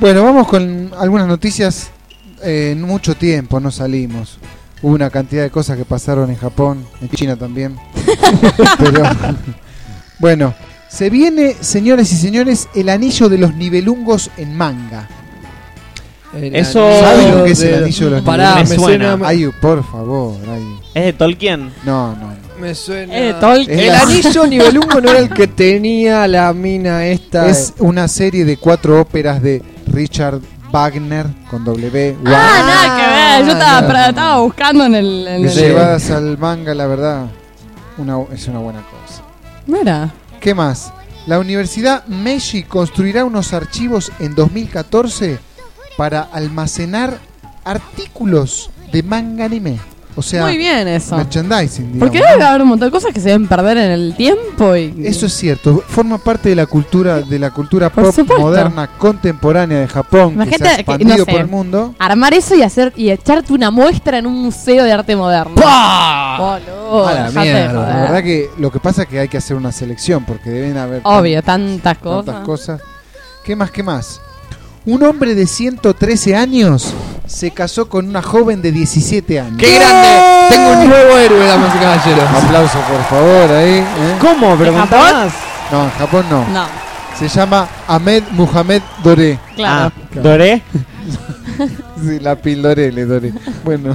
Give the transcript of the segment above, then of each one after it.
Bueno, vamos con algunas noticias. En mucho tiempo no salimos. Hubo una cantidad de cosas que pasaron en Japón, en China también. Pero bueno, se viene, señores y señores, el anillo de los nivelungos en manga. Eso ¿Saben lo que es el anillo de los nivelungos? Me suena. Ay, por favor. Ay. ¿Es de Tolkien? No. Me suena. El anillo nivelungo no era el que tenía la mina esta. Es una serie de 4 óperas de Richard Wagner con W. Nada que ver. Yo estaba buscando en el. Llevadas al manga, la verdad, es una buena cosa. Mira. ¿Qué más? La Universidad Meiji construirá unos archivos en 2014 para almacenar artículos de manga anime. O sea, muy bien eso. Merchandising, digamos. Porque debe haber un montón de cosas que se deben perder en el tiempo y... Eso es cierto. Forma parte de la cultura Por pop supuesto. moderna contemporánea de Japón, que se ha expandido por el mundo. Armar eso y echarte una muestra en un museo de arte moderno. Boludo, A la dejate de mierda. joder. La verdad que lo que pasa es que hay que hacer una selección porque deben haber Obvio, tantas tantas cosas. cosas. ¿Qué más? Un hombre de 113 años se casó con una joven de 17 años. ¡Qué grande! Tengo un nuevo héroe, damas y caballeros. Aplauso, por favor, ahí. ¿Cómo? ¿Pero ¿En contá Japón? más? No, en Japón no. No, Se llama Ahmed Muhammad Dore. claro. ¿Doré? Sí, la pildorele, Dore. Bueno.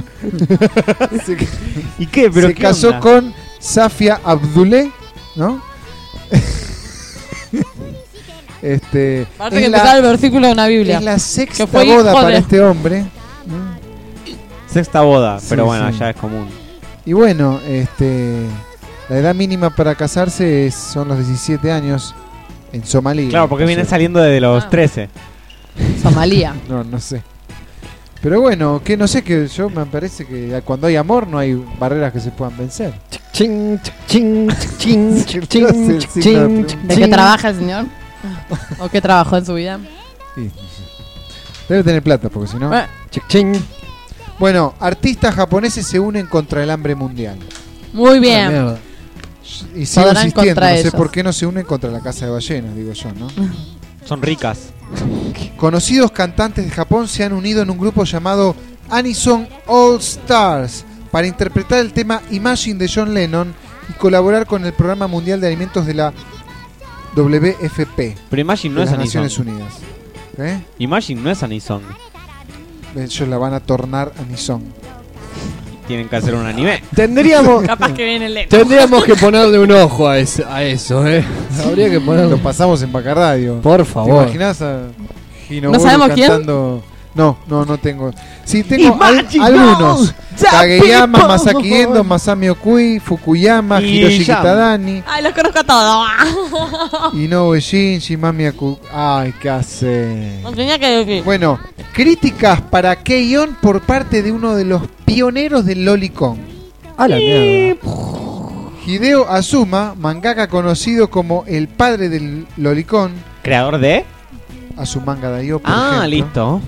¿Y qué? ¿Pero se qué casó onda? con Safia Abdulé, ¿no? Parece es que empezaba el versículo de una Biblia. Es la sexta Que fue boda hijo para de- este hombre. Sexta boda, pero Sí, bueno, sí. ya es común. Y bueno, la edad mínima para casarse son los 17 años en Somalia. Claro, porque viene saliendo desde los 13. Somalía. No sé. Pero bueno, que no sé, que yo me parece que cuando hay amor no hay barreras que se puedan vencer. Ching, ching, ching, ching, ching, ¿De qué trabaja el señor? ¿O qué trabajó en su vida? Sí. Debe tener plata, porque si no... ching. Bueno, artistas japoneses se unen contra el hambre mundial. Muy bien. Y sigo Podrán insistiendo, contra no sé ellos. por qué no se unen contra la casa de ballenas, digo yo, ¿no? Son ricas. Conocidos cantantes de Japón se han unido en un grupo llamado Anison All Stars para interpretar el tema Imagine de John Lennon y colaborar con el Programa Mundial de Alimentos de la WFP. Pero Imagine no de es las Anison. Naciones Unidas. ¿Eh? Imagine no es Anison. Ellos la van a tornar Anison. Tienen que hacer un anime. Tendríamos Capaz que viene lejos. Tendríamos que ponerle un ojo a eso, Habría que ponerle. Lo pasamos en Vaca Radio. Por ¿Te favor. imaginas a Hinoburu ¿No sabemos quién? cantando? No tengo. Sí, tengo Imagine algunos. Kageyama, people. Masaki Endo, Masami Okui, Fukuyama, Y Hiroshi Jam. Kitadani, Ay, los conozco a todos. Inoue Shinji, Mami Aku. Ay, ¿qué hace? No tenía que decir. Bueno, críticas para Keion por parte de uno de los pioneros del Lolicon. A la mierda. Hideo Azuma, mangaka conocido como el padre del Lolicon, ¿Creador de? Azumanga Daioh, por Ah, ejemplo, listo.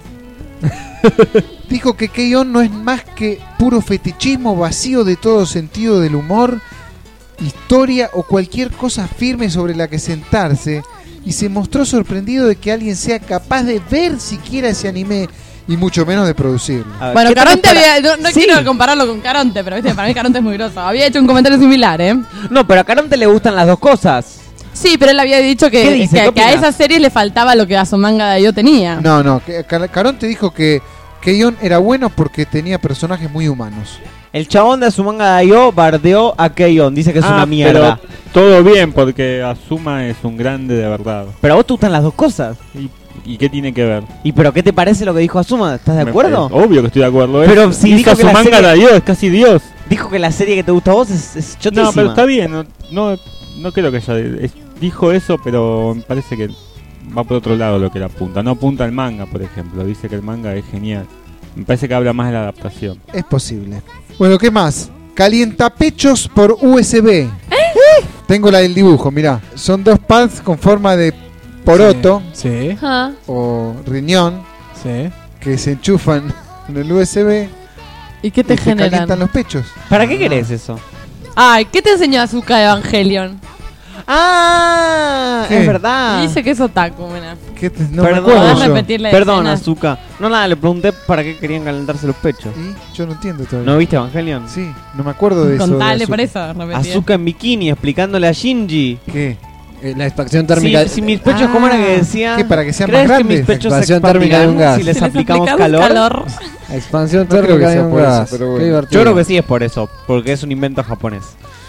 dijo que Keion no es más que puro fetichismo vacío de todo sentido del humor, historia o cualquier cosa firme sobre la que sentarse, y se mostró sorprendido de que alguien sea capaz de ver siquiera ese anime y mucho menos de producirlo. A ver, Bueno, ¿qué tal Caronte para- no Sí. quiero compararlo con Caronte, pero viste, para mí Caronte es muy grosso. Había hecho un comentario similar, ¿eh? No, pero a Caronte le gustan las dos cosas. Sí, pero él había dicho ¿Qué dice? ¿Qué que a opina? esa serie le faltaba lo que a su manga de yo tenía. No, Caronte dijo que Keion era bueno porque tenía personajes muy humanos. El chabón de Azumanga Daioh bardeó a Keion. Dice que es una mierda. Pero todo bien, porque Azuma es un grande de verdad. Pero a vos te gustan las dos cosas. ¿Y qué tiene que ver? ¿Y pero qué te parece lo que dijo Azuma? ¿Estás de acuerdo? Obvio que estoy de acuerdo. Pero si dijo que la Azumanga serie- Daioh es casi Dios. Dijo que la serie que te gusta a vos es chotísima. No, pero está bien. No creo que dijo eso, pero me parece que va por otro lado lo que le apunta. No apunta al manga, por ejemplo. Dice que el manga es genial. Me parece que habla más de la adaptación. Es posible. Bueno, ¿qué más? Calientapechos por USB. Tengo la del dibujo, mirá. Son dos pads con forma de poroto Sí, Ajá. o riñón sí. que se enchufan en el USB ¿Y qué te y te generan? calientan los pechos. ¿Para qué querés eso? Ay, ¿qué te enseñó Azuka de Evangelion? ¡Ah! ¿Qué? Es verdad. Y dice que es otaku, mira. No me Perdón. acuerdo ¿Podés yo. repetir la Perdón, escena? Azuka. No, nada, le pregunté para qué querían calentarse los pechos. ¿Y? Yo no entiendo todavía. ¿No viste Evangelion? Sí, no me acuerdo de eso. de Contale Azuka. por eso, repetí. Azuka en bikini explicándole a Shinji. ¿Qué? La expansión térmica. Si mis pechos, ¿cómo era que decía? ¿Qué, para que sean ¿Crees más que mis grandes? pechos se Expansión térmica de un expandirán gas. si les Si les aplicamos aplicamos calor? Expansión No creo que térmica sea de un por eso, gas. pero Qué bueno. divertido. Yo creo que sí es por eso, porque es un invento japonés.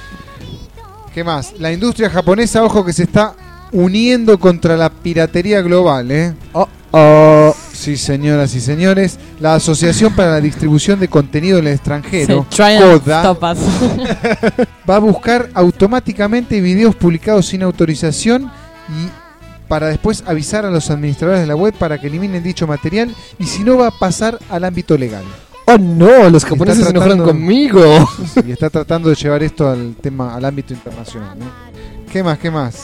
¿Qué más? La industria japonesa, ojo, que se está uniendo contra la piratería global, ¿eh? Sí, señoras y señores. La Asociación para la Distribución de Contenido en el Extranjero, Sí, try and CODA, stop us. va a buscar automáticamente videos publicados sin autorización y para después avisar a los administradores de la web para que eliminen dicho material y si no va a pasar al ámbito legal. Oh no, los japoneses se enojaron tratando- conmigo. Y está tratando de llevar esto al ámbito internacional, ¿no? ¿Qué más? ¿Qué más?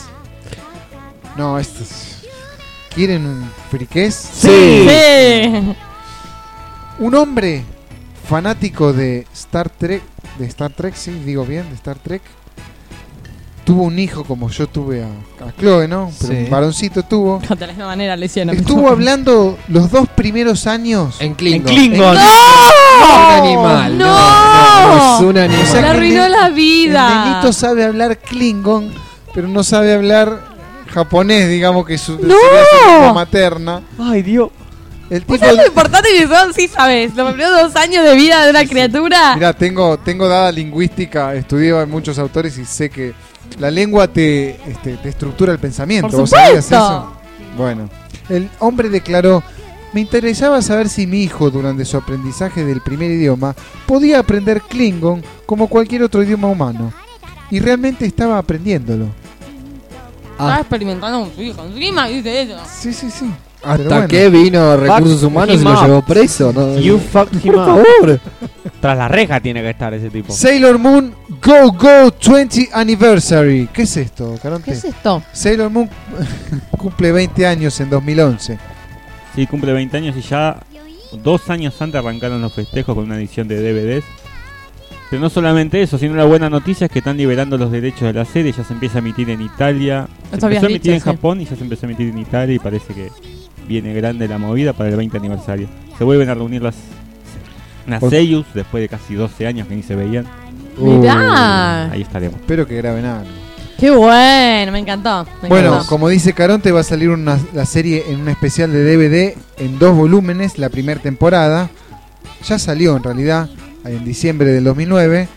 No, estos... ¿Quieren un friqués? Sí. Sí. Un hombre fanático de Star Trek, sí, digo bien, de Star Trek, tuvo un hijo como yo tuve a Chloe, ¿no? Pero Sí. un varoncito tuvo. De la misma manera le hicieron. Estuvo hablando los 2 primeros años. En Klingon. En Klingon. Es un animal. ¡No! Es un animal. O sea Le que arruinó el la El vida. nenito sabe hablar Klingon, pero no sabe hablar japonés, digamos que ¡No! sería su lengua materna. Ay, Dios. El ¿Vos tipo... sabés lo importante que son? Sí sabes. Los primeros 2 años de vida de una criatura. Mirá, tengo dada lingüística, estudié a muchos autores y sé que la lengua te estructura el pensamiento. Por ¿Vos sabías supuesto. eso? Bueno, el hombre declaró: me interesaba saber si mi hijo, durante su aprendizaje del primer idioma, podía aprender Klingon como cualquier otro idioma humano. Y realmente estaba aprendiéndolo. Estaba experimentando con su hijo. Encima dice eso. Sí, sí, sí. Hasta Pero bueno. que vino Recursos Humanos y him lo up. llevó preso. ¿No? You fucked him Por up. favor. Tras la reja tiene que estar ese tipo. Sailor Moon Go Go 20 Anniversary. ¿Qué es esto, Caronte? ¿Qué es esto? Sailor Moon cumple 20 años en 2011. Sí, cumple 20 años y ya 2 años antes arrancaron los festejos con una edición de DVDs. Pero no solamente eso, sino la buena noticia es que están liberando los derechos de la serie. Ya se empieza a emitir en Italia. Se Eso habías empezó a emitir dicho, en sí. Japón y ya se empezó a emitir en Italia y parece que viene grande la movida para el 20 aniversario. Se vuelven a reunir las Seiyus después de casi 12 años que ni se veían. Mirá. Ahí estaremos. Espero que graben algo. Qué bueno. Me encantó. Me Bueno, encantó. como dice Caronte, va a salir la serie en un especial de DVD en 2 volúmenes, la primera temporada. Ya salió en realidad, en diciembre del 2009.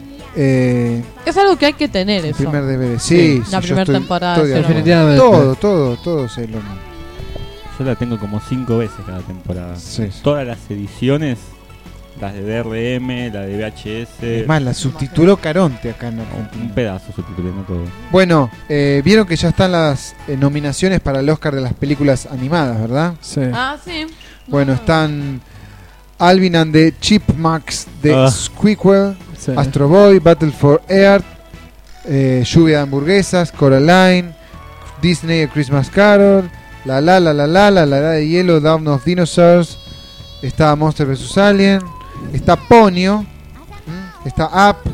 Es algo que hay que tener El eso. primer DVD. Sí, La sí, primera yo temporada estoy de de acuerdo. Definitivamente. Todo Sailor Moon. Yo la tengo como 5 veces cada temporada. Sí. Todas las ediciones, las de DRM, la de VHS. Es más, la subtituló Caronte acá en un Argentina. pedazo subtitulé, no todo. Bueno, vieron que ya están las nominaciones para el Oscar de las películas animadas, ¿verdad? Sí. Ah, sí. Bueno, están Alvin and the Chipmunks de Squeakquel, Sí. Astro Boy, Battle for Earth, Lluvia de hamburguesas, Coraline, Disney A Christmas Carol, La Edad de Hielo, Dawn of Dinosaurs, está Monster vs. Alien, está Ponyo, está Up,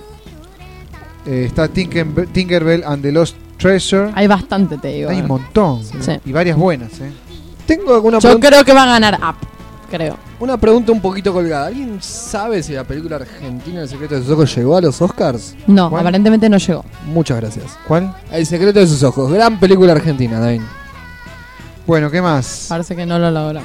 está Tinkerbell and the Lost Treasure. Hay bastante, te digo. Hay un montón. Sí. Y varias buenas, Tengo alguna Yo pregunta, creo que va a ganar Up. Creo. una pregunta un poquito colgada. ¿Alguien sabe si la película argentina El secreto de sus ojos llegó a los Oscars? No, ¿Cuál? aparentemente no llegó. Muchas gracias. ¿Cuál? El secreto de sus ojos. Gran película argentina, David. Bueno, ¿qué más? Parece que no lo logró.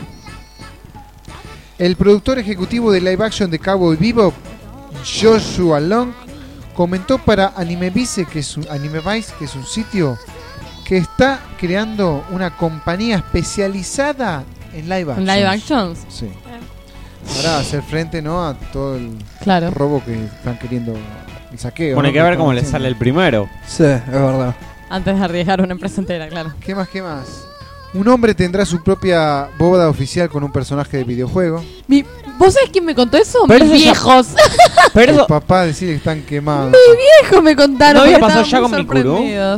El productor ejecutivo de live action de Cowboy Bebop, Joshua Long, comentó para Anime Vice, que es un sitio que está creando una compañía especializada en live action. ¿En live actions? Sí. Para hacer frente, ¿no?, a todo el Claro. robo que están queriendo, el saqueo. Bueno, hay ¿no?, que ver están cómo le haciendo. sale el primero. Sí, es verdad. Antes de arriesgar una empresa entera, claro. ¿Qué más? Un hombre tendrá su propia bóveda oficial con un personaje de videojuego. ¿Vos sabés quién me contó eso? Pero Mis eso ya- viejos. Pero Los papás decirle que están quemados. Viejos me contaron. ¿No había porque pasado estaban ya muy con Mikuru? sorprendidos.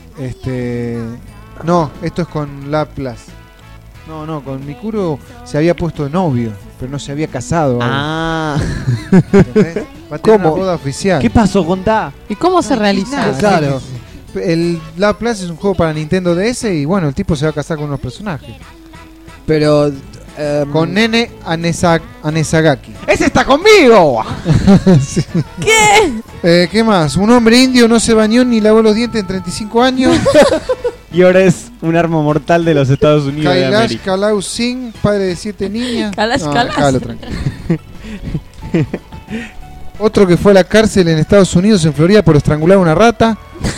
No, esto es con Laplace. No, con Mikuro se había puesto de novio, pero no se había casado. Ah, ¿Entendés? Va a tener ¿Cómo? una boda oficial. ¿qué pasó? Contá. ¿Y cómo se realiza? Nada, Claro. el Love Plus es un juego para Nintendo DS y bueno, el tipo se va a casar con unos personajes. Pero Con Nene Anesagaki. ¡Ese está conmigo! Sí. ¿Qué? ¿Qué más? Un hombre indio no se bañó ni lavó los dientes en 35 años. Y ahora es un arma mortal de los Estados Unidos de Kailash América. Kalau Singh, padre de 7 niñas. Kailash Kailash. Déjalo tranquilo. Otro que fue a la cárcel en Estados Unidos, en Florida, por estrangular a una rata.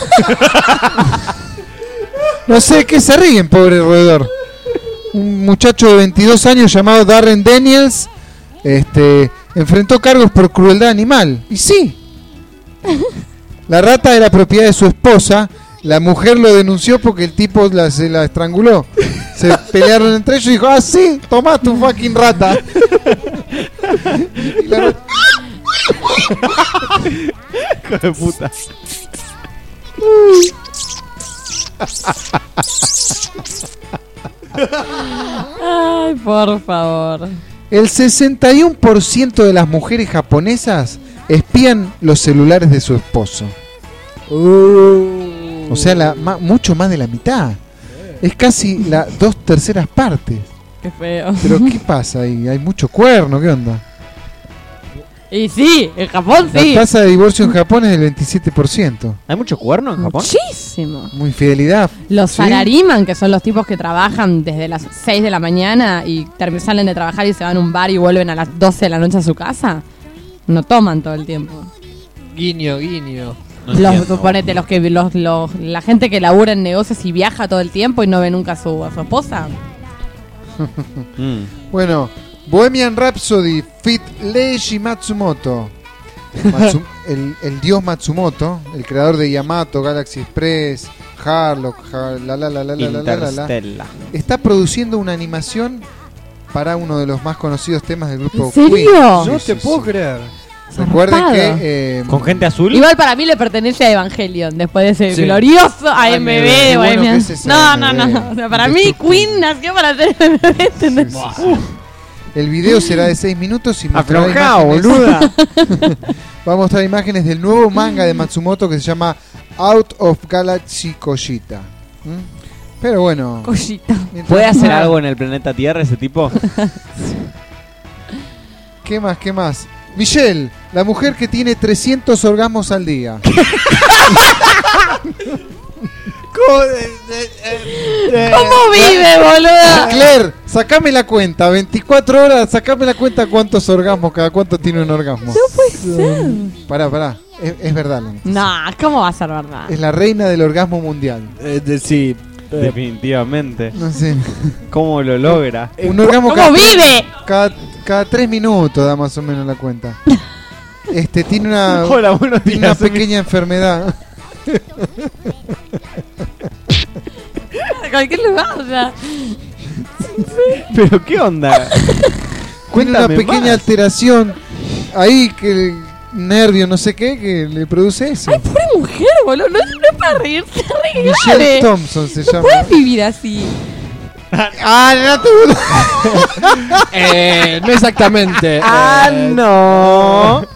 No sé, ¿qué se ríen, pobre roedor? Un muchacho de 22 años llamado Darren Daniels enfrentó cargos por crueldad animal. Y sí, la rata era propiedad de su esposa. La mujer lo denunció porque el tipo se la estranguló. Se pelearon entre ellos y dijo, sí, toma tu fucking rata. Y la rata, Hijo de puta. Ay, por favor. el 61% de las mujeres japonesas espían los celulares de su esposo. O sea, mucho más de la mitad. Es casi la 2/3 partes. Qué feo. Pero ¿qué pasa ahí? Hay mucho cuerno, ¿qué onda? Y sí, en Japón La sí. tasa de divorcio en Japón es del 27%. ¿Hay mucho cuerno en Japón? Muchísimo. Muy infidelidad. Los ¿Sí? salariman, que son los tipos que trabajan desde las 6 de la mañana y salen de trabajar y se van a un bar y vuelven a las 12 de la noche a su casa, no toman todo el tiempo. guiño, guiño. No entiendo. Suponete, la gente que labura en negocios y viaja todo el tiempo y no ve nunca a su esposa. Bueno, Bohemian Rhapsody Fit Leiji Matsumoto. El dios Matsumoto, el creador de Yamato, Galaxy Express, Harlock, Interstellar. está produciendo una animación para uno de los más conocidos temas del grupo ¿En serio? Queen. No Sí, te sí, puedo sí. creer. Recuerden Zarpado. que ¿Con gente azul? Igual para mí le pertenece a Evangelion, después de ese Sí. glorioso AMV de qué bueno Bohemian. que es ese No. AMV. O sea, para De mí Stupid. Queen nació para hacer AMV, ¿entendés? Sí, sí, sí. El video será de 6 minutos y mostrará Aflojá, imágenes- boluda. Va a mostrar imágenes del nuevo manga de Matsumoto que se llama Out of Galaxy Koshita. Pero bueno, Collita. mientras- ¿Puede hacer algo en el planeta Tierra ese tipo? ¿Qué más? ¿Qué más? Michelle, la mujer que tiene 300 orgasmos al día. ¿Cómo vive, boluda? Claire, sacame la cuenta. 24 horas, sacame la cuenta cuántos orgasmos, cada cuánto tiene un orgasmo. Pará. Es verdad, la noticia. No, ¿cómo va a ser verdad? Es la reina del orgasmo mundial. Sí. Definitivamente. No sé. ¿Cómo lo logra? Un orgasmo ¿Cómo vive? cada 3 minutos da más o menos la cuenta. Tiene una, Hola, buenos tiene una días. pequeña enfermedad. A cualquier lugar, o sea. ¿Pero qué onda? Tiene una Cuéntame pequeña más. alteración ahí que nervio, no sé qué, que le produce eso. Ay, pobre mujer, boludo. No es para reírse, re Michelle grave. Thompson se No llama. puedes vivir así. Ah, No exactamente. No.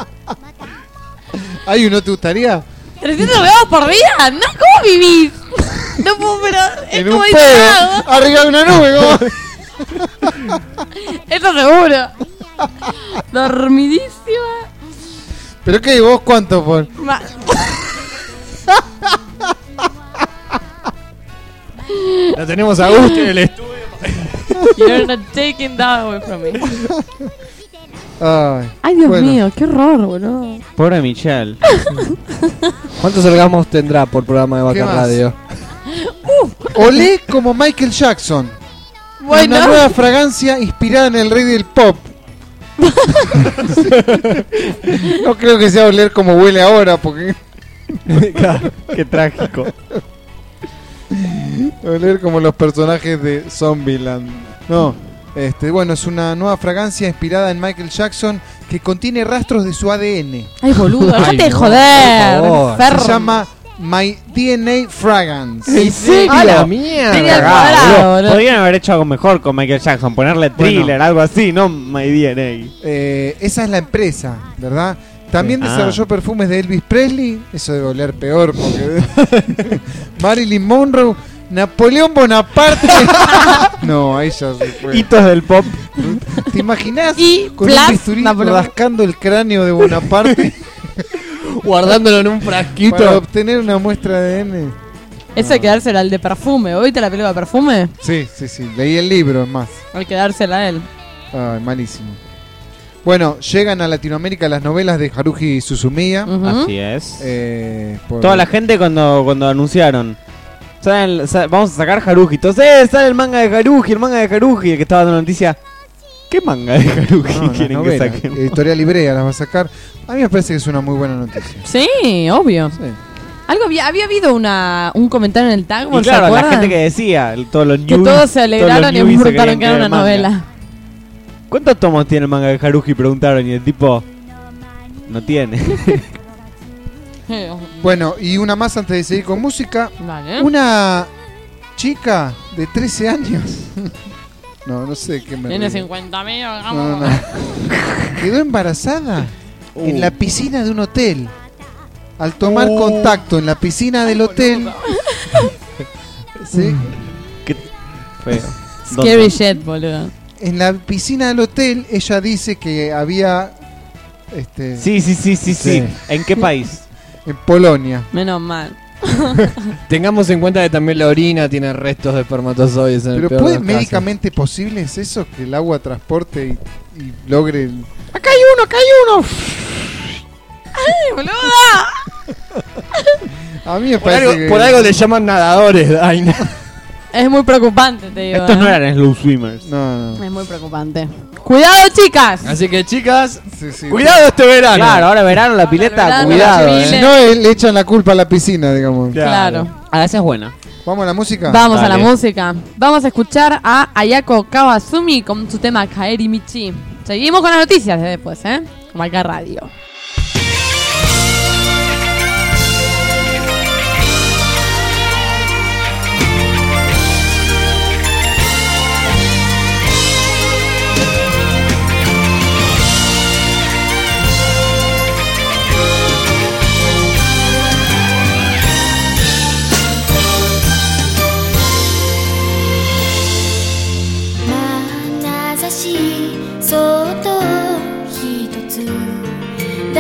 ¿Hay uno te gustaría? 300 gramos por día. No, ¿cómo vivís? No puedo, pero es En como un dice pedo, arriba de una nube. ¿Cómo? Eso seguro. Dormidísima. ¿Pero qué? ¿Vos cuánto por? La tenemos a gusto en el estudio. You're not taking that away from me. Ay, Dios bueno. mío, qué horror, boludo. Pobre Michelle. ¿Cuántos orgasmos tendrá por programa de ¿Qué Vaca más? Radio? Olé como Michael Jackson. Bueno, Una nueva fragancia inspirada en el rey del pop. No creo que sea oler como huele ahora, porque Qué trágico. oler como los personajes de Zombieland. No, bueno, es una nueva fragancia inspirada en Michael Jackson que contiene rastros de su ADN. ay, boludo, Ay, déjate de no, joder. por favor. enfermo. Se llama My DNA Fragrance. ¿En serio? ¡A la mierda! Tenía Cagado, cuadrado, boludo. boludo. Podrían haber hecho algo mejor con Michael Jackson, ponerle Thriller, algo así, no My DNA. Esa es la empresa, ¿verdad? También desarrolló perfumes de Elvis Presley. Eso debe oler peor porque Marilyn Monroe, Napoleón Bonaparte. No, ahí ya se fue. Hitos del pop. ¿Te imaginas Y con plus un bisturí Napoleón. rascando el cráneo de Bonaparte Guardándolo en un frasquito. para obtener una muestra de ADN? Eso hay que dársela al de perfume. ¿Oíste la película de perfume? Sí. Leí el libro, es más. Hay que dársela a él. Ay, malísimo. Bueno, llegan a Latinoamérica las novelas de Haruhi Suzumiya. Ujú. Así es. Por- Toda la gente cuando anunciaron. Vamos a sacar Haruhi. Entonces, sale el manga de Haruhi, el que estaba dando la noticia. ¿Qué manga de Haruhi No, las quieren que novelas. saquen? Editorial Librea las va a sacar. A mí me parece que es una muy buena noticia. Sí, obvio. Sí. Algo había habido un comentario en el tag, Y ¿se claro, la acuerdan? gente que decía, todos los Que news, todos se alegraron y newbies se preguntaron querían que era una creer manga. novela. ¿Cuántos tomos tiene el manga de Haruhi? Preguntaron y el tipo no tiene. Bueno, y una más antes de seguir con música. Vale. Una chica de 13 años. No sé qué me Tiene río. 50.000, No, hagamos. no. Quedó embarazada en la piscina de un hotel. Al tomar contacto en la piscina del hotel. Sí, Qué feo. Scary shit, boludo. en la piscina del hotel ella dice que había Sí. Sí. ¿En qué país? en Polonia. Menos mal. Tengamos en cuenta que también la orina tiene restos de espermatozoides en el Pero peor ¿puede de los casos. médicamente posible es eso? Que el agua transporte y logre el... ¡Acá hay uno! ¡Ay, boluda! A mí me Por parece algo, que... por algo le llaman nadadores, Daina. Es muy preocupante, te digo. Estos no eran slow swimmers. No. Es muy preocupante. ¡Cuidado, chicas! Así que, chicas, Sí. cuidado este verano. Claro, ahora verano la pileta, verano, cuidado. la Si chile. no, le echan la culpa a la piscina, digamos. Claro. Ah, esa es buena. ¿Vamos a la música? Vamos a la Dale. música. Vamos a escuchar a Ayako Kawasumi con su tema Kaeri Michi. Seguimos con las noticias de después, Marca Radio. 「そっとひとつ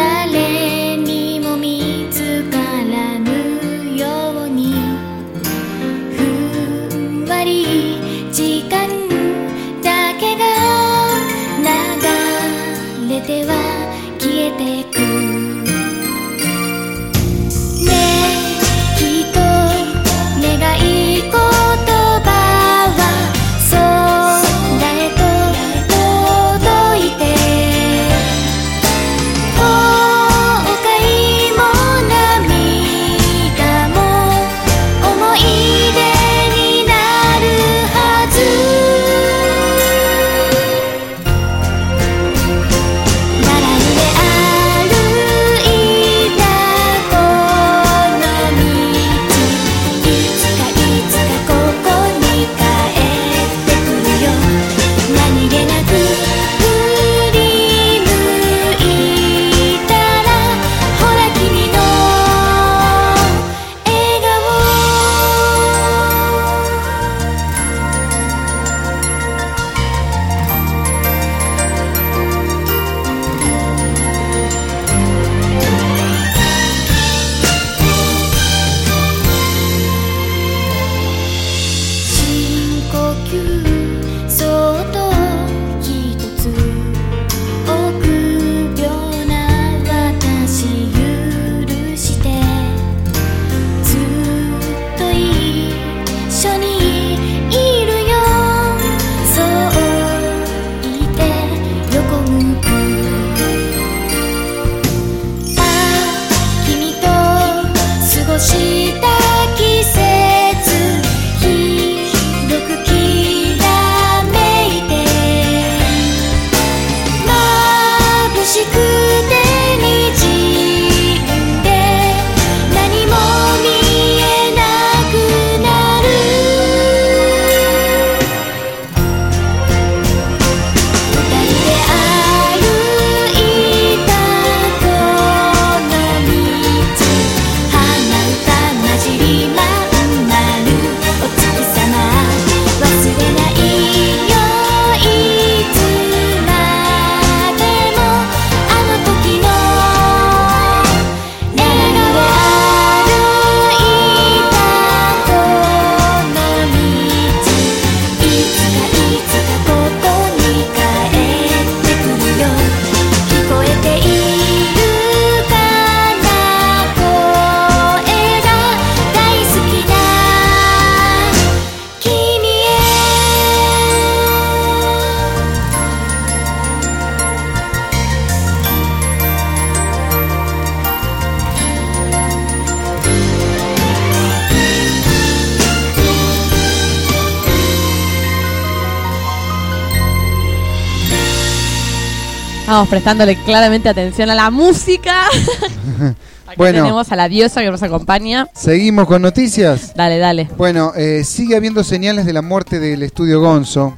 Vamos prestándole claramente atención a la música. Acá Bueno. tenemos a la diosa que nos acompaña. Seguimos con noticias. Dale, dale. Bueno, sigue habiendo señales de la muerte del estudio Gonzo.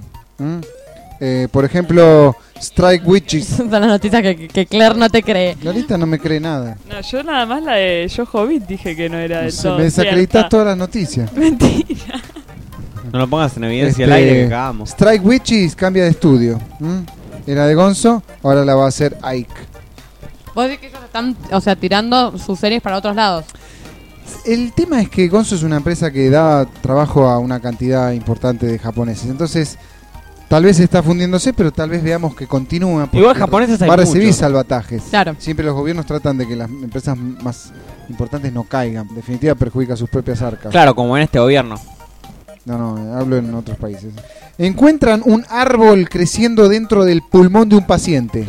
Por ejemplo, Strike Witches. Son las noticias que Claire no te cree. Clarita no me cree nada. No, yo nada más la de Jojo Beat dije que no era del Se todo me desacreditas cierta. todas las noticias. Mentira. No lo pongas en evidencia al aire que cagamos. Strike Witches cambia de estudio. Era de Gonzo, ahora la va a hacer Ike. Vos decís que ellos están, o sea, tirando sus series para otros lados. El tema es que Gonzo es una empresa que da trabajo a una cantidad importante de japoneses. Entonces, tal vez está fundiéndose, pero tal vez veamos que continúa. porque Igual japoneses hay va a recibir muchos. salvatajes. Claro. Siempre los gobiernos tratan de que las empresas más importantes no caigan. En definitiva, perjudica sus propias arcas. Claro, como en este gobierno. No, hablo en otros países. Encuentran un árbol creciendo dentro del pulmón de un paciente.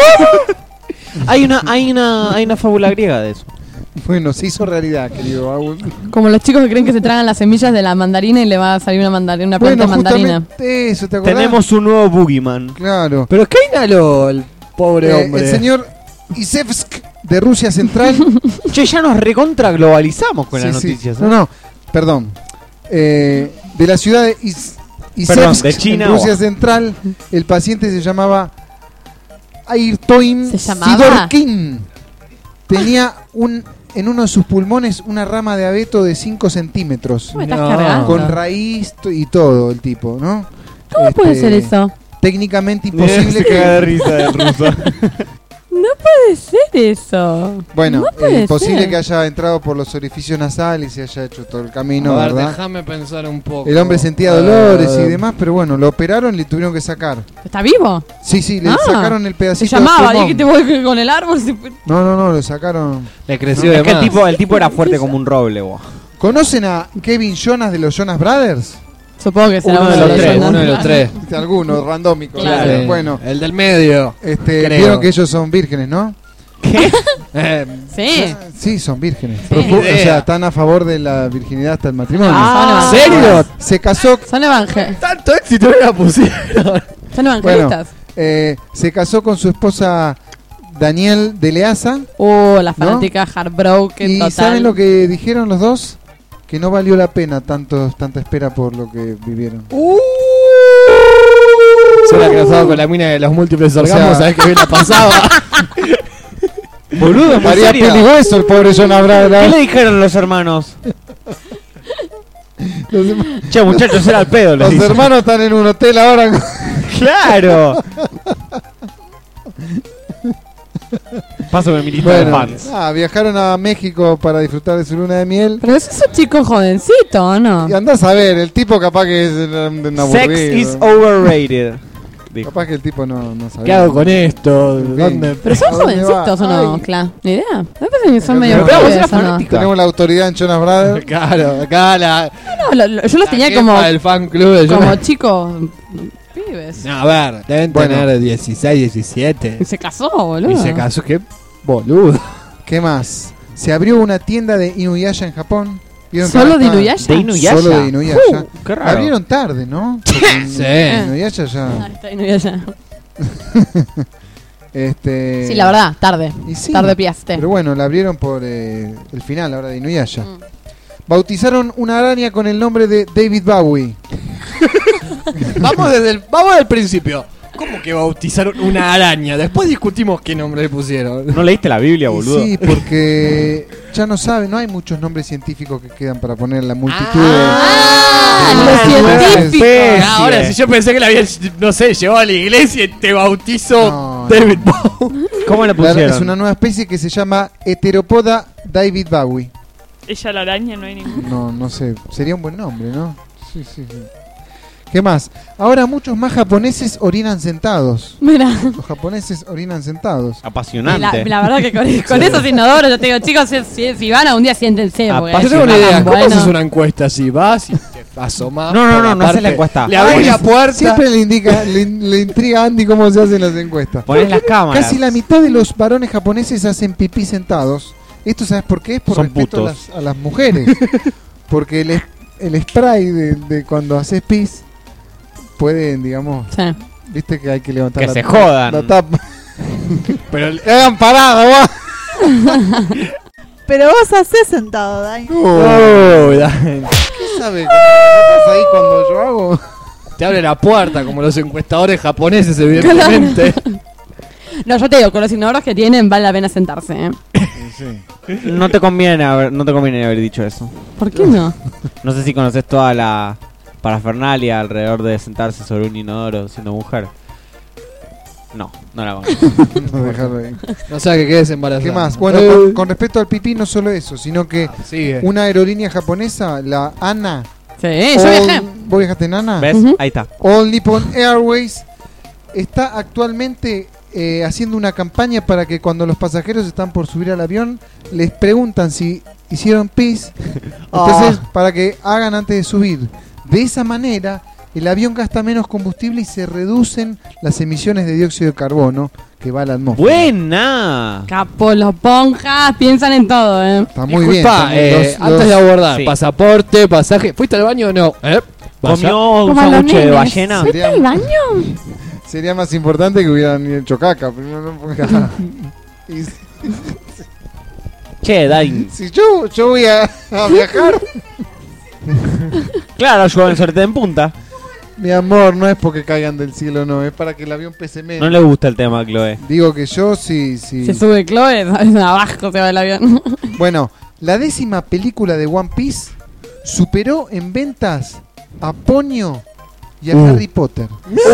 Hay una fábula griega de eso. Bueno, se hizo realidad, querido Raúl. Como los chicos que creen que se tragan las semillas de la mandarina y le va a salir una planta Bueno, de mandarina. justamente eso, ¿te acordás? Tenemos un nuevo Boogeyman. Claro. Pero qué inhaló el pobre hombre. El señor Isevsk de Rusia Central. Che, ya nos recontra globalizamos con Sí, las sí. noticias. No, perdón. De la ciudad de Perdón, Isevsk, de China, en Rusia o- Central, el paciente se llamaba Ayrtoin ¿Se llamaba? Sidorkin. Tenía en uno de sus pulmones una rama de abeto de 5 centímetros. ¿Cómo estás No. cargando? Con raíz y todo el tipo, ¿no? ¿Cómo puede ser eso? Técnicamente imposible Se caga de que... risa del ruso. No puede ser eso. Bueno, No puede imposible ser. que haya entrado por los orificios nasales y haya hecho todo el camino, A ver, ¿verdad? déjame pensar un poco. El hombre sentía dolores y demás, pero bueno, lo operaron y le tuvieron que sacar. ¿Está vivo? Sí, le Ah, sacaron el Se pedacito llamaba, de y que te pulmón. voy con el árbol. No, lo sacaron. Le creció Es de que más. el tipo era fuerte como un roble, vos. ¿Conocen a Kevin Jonas de los Jonas Brothers? Supongo que será Uno de los tres, Jonas. Uno de los tres. Algunos, randómicos. Claro. Sí. Bueno, El del medio. creo. Creo. Vieron que ellos son vírgenes, ¿no? Sí. Sí, son vírgenes. Sí. O sea, están a favor de la virginidad hasta el matrimonio. Ah, ¿En serio? Se casó, Son Tanto éxito me la pusieron. evangelistas. se casó con su esposa Daniel de Leaza. La fanática heartbroken ¿Y total. saben lo que dijeron los dos? Que no valió la pena tanta espera por lo que vivieron. Se la casado con la mina de los múltiples O sea- orgasmos, ¿sabes qué bien la pasaba? Boludo, ¿en María serio? Pelihueso, el pobre Jonas ¿Qué le Brothers. dijeron los hermanos? Los, Che, muchachos, era el pedo. les los dice. hermanos están en un hotel ahora. ¡Claro! Pásame mi lista de Bueno, fans. viajaron a México para disfrutar de su luna de miel. Pero ese es un chico jovencito, ¿o no? Y andás a ver, el tipo capaz que es un aburrido. Sex is overrated. Dijo. Capaz que el tipo no sabe. ¿Qué hago con esto? En fin. ¿Dónde? Pero son ¿A dónde jovencitos, va? ¿o no? Ay. Claro. ¿Ni idea? Me parece que son medio Pero vos pibes, eras ¿o no? fanática. Tenemos la autoridad en Jonas Brothers. Claro, acá la. Yo los tenía como, el fan club de como Jonas. chicos pibes. No, a ver, deben Bueno. tener 16, 17. Y se casó, boludo. Y se casó, qué boludo. ¿Qué más? Se abrió una tienda de Inuyasha en Japón. ¿Vieron que ¿Solo ahora de está- Inuyasha? ¿De Inuyasha? Solo de Inuyasha. Qué La raro. abrieron tarde, ¿no? Porque Sí. Inuyasha Ah, ya. está Inuyasha. Este, Sí, la verdad, tarde. y sí, Tarde piaste. Pero bueno, la abrieron por el final ahora de Inuyasha. Mm. Bautizaron una araña con el nombre de David Bowie. Vamos del principio. ¿Cómo que bautizaron una araña? Después discutimos qué nombre le pusieron. ¿No leíste la Biblia, Y boludo? sí, porque ya no saben, no hay muchos nombres científicos que quedan para poner en la multitud Ah, de- los de- científicos. Ahora, si yo pensé que la habían, no sé, llevado a la iglesia y te bautizó No, David Bowie. ¿Cómo le La- pusieron? es una nueva especie que se llama Heteropoda David Bowie. Ella la araña, no hay ningún. No sé, sería un buen nombre, ¿no? Sí. ¿Qué más? Ahora muchos más japoneses orinan sentados. Mira, Los japoneses orinan sentados. Apasionante. la verdad que con esos inodoros yo te digo, chicos, si van a un día siéntense. porque Yo tengo una idea. están ¿Cómo buenos. haces una encuesta si vas y te asomás? No, por la no haces parte- la encuesta. Le abrís la puerta. Siempre le intriga a Andy cómo se hacen las encuestas. Ponés las cámaras. Casi la mitad de los varones japoneses hacen pipí sentados. ¿Esto sabes por qué? Es por Son respeto a putos. las mujeres. Porque el spray de cuando haces pis pueden, digamos, Sí. viste que hay que levantar Que la, se jodan. la tapa. Pero Hagan parada, va. Pero vos hacés sentado, Dai. Oh, ¿Qué sabe? ¿Estás ahí cuando yo hago? te abre la puerta como los encuestadores japoneses, evidentemente. No, yo te digo, con los inodoros que tienen vale la pena sentarse, ¿eh? No te conviene haber dicho eso. ¿Por qué no? No sé si conoces toda la parafernalia alrededor de sentarse sobre un inodoro siendo mujer. No la conozco. No, dejarlo ahí. No sea que quedes embarazada. ¿Qué más? Bueno, con respecto al pipí, no solo eso, sino que Sigue. una aerolínea japonesa, la ANA. Sí, yo viajé. ¿Vos viajaste en ANA? ¿Ves? Ujú. Ahí está. All Nippon Airways está actualmente haciendo una campaña para que cuando los pasajeros están por subir al avión les preguntan si hicieron pis, entonces para que hagan antes de subir. De esa manera el avión gasta menos combustible y se reducen las emisiones de dióxido de carbono que va a la atmósfera. ¡Buena! Capo, los ponjas, piensan en todo, ¿eh? Está muy Disculpa, bien. Los- antes de abordar, Sí. pasaporte, pasaje. ¿Fuiste al baño o no? Vaya. ¿Comió un Como a los sándwich de nenes. ballena? ¿Fuiste al baño? Sería más importante que hubieran hecho caca. Pero no, porque- Y Che, Dain. si yo voy a viajar, Claro, yo en suerte en punta. mi amor, no es porque caigan del cielo, no, es para que el avión pese menos. No le gusta el tema a Chloe. Digo que yo sí. Se sube Chloe, abajo se va el avión. Bueno, la 10ª película de One Piece superó en ventas a Ponyo y a Harry Potter.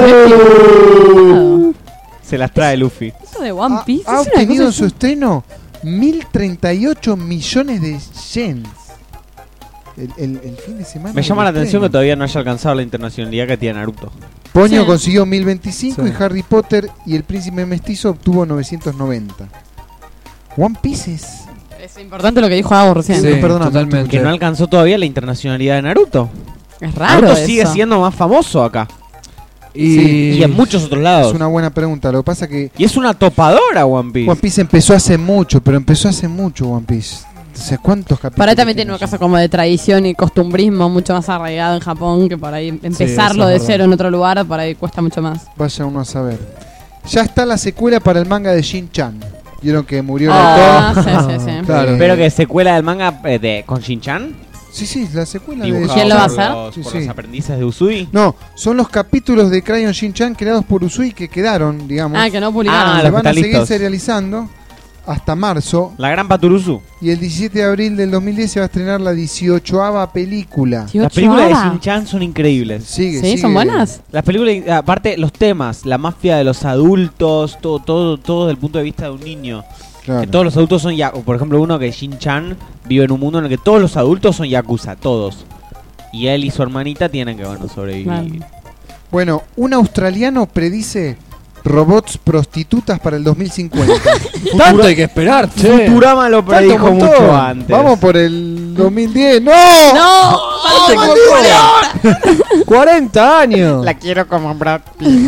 Se las trae Luffy. Eso de One Piece Ha es una obtenido en cosa su estreno 1.038 millones de yens. El fin de semana. Me del llama la atención que estreno. todavía no haya alcanzado la internacionalidad que tiene Naruto. Ponyo Sí. consiguió 1025 Sí. y Harry Potter y el Príncipe Mestizo obtuvo 990. One Piece Es importante lo que dijo Agua recién. Sí. perdóname, totalmente. Que no alcanzó todavía la internacionalidad de Naruto. Es raro Naruto eso. sigue siendo más famoso acá. Y, Y en muchos otros lados. es una buena pregunta. Lo que pasa que Y es una topadora One Piece. One Piece empezó hace mucho, One Piece. O sea, ¿cuántos capítulos? Por ahí también tiene tiene una cosa como de tradición y costumbrismo mucho más arraigado en Japón, que por ahí empezarlo eso de es verdad. cero en otro lugar, por ahí cuesta mucho más. Vaya uno a saber. Ya está la secuela para el manga de Shin-Chan. Vieron que murió el Ah, autor. sí, sí, sí. Claro. Pero que secuela del manga con Shin-Chan. Sí, la secuela de Dibujado ¿Quién lo va a por hacer? los- Sí, por sí. los aprendices de Usui. No, son los capítulos de Crayon Shin-Chan creados por Usui que quedaron, digamos. Ah, que no publicaron. Ah, se los van que a están seguir listos. serializando hasta marzo. La gran Paturuzu. Y el 17 de abril del 2010 se va a estrenar la 18ª película. Tío Las películas de Chava. Shin-Chan son increíbles. Sigue, ¿Sí? sigue. ¿Son buenas? Las películas, aparte los temas, la mafia de los adultos, todo desde el punto de vista de un niño. Claro. Que todos los adultos son yakuza. Por ejemplo, uno que Shin-Chan vive en un mundo en el que todos los adultos son yakuza, todos. Y él y su hermanita tienen que, sobrevivir. Claro. Bueno, un australiano predice robots prostitutas para el 2050. Tanto hay que esperar, che. Futurama lo Falta un predijo montón. mucho antes. Vamos por el 2010. ¡No! ¡No! ¡Te costó! 40 años. quiero como Brad Pitt.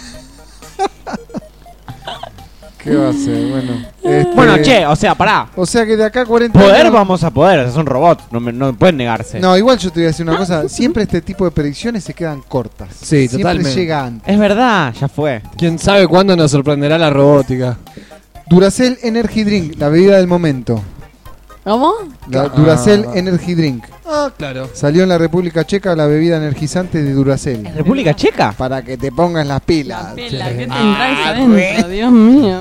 ¿Qué va a ser? Bueno, Bueno, che, o sea, pará. O sea que de acá a 40 Poder años... vamos a poder, o sea, son robots, no pueden negarse. No, igual yo te voy a decir una cosa. Siempre este tipo de predicciones se quedan cortas. Sí, Siempre totalmente. llega antes. Es verdad, ya fue. ¿Quién sabe cuándo nos sorprenderá la robótica? Duracell Energy Drink, la bebida del momento. ¿Cómo? La Duracell Energy Drink. Ah, claro. Salió en la República Checa la bebida energizante de Duracell. ¿República Checa? Para que te pongas las pilas. Pela, ¿qué tendráis adentro? Dios mío.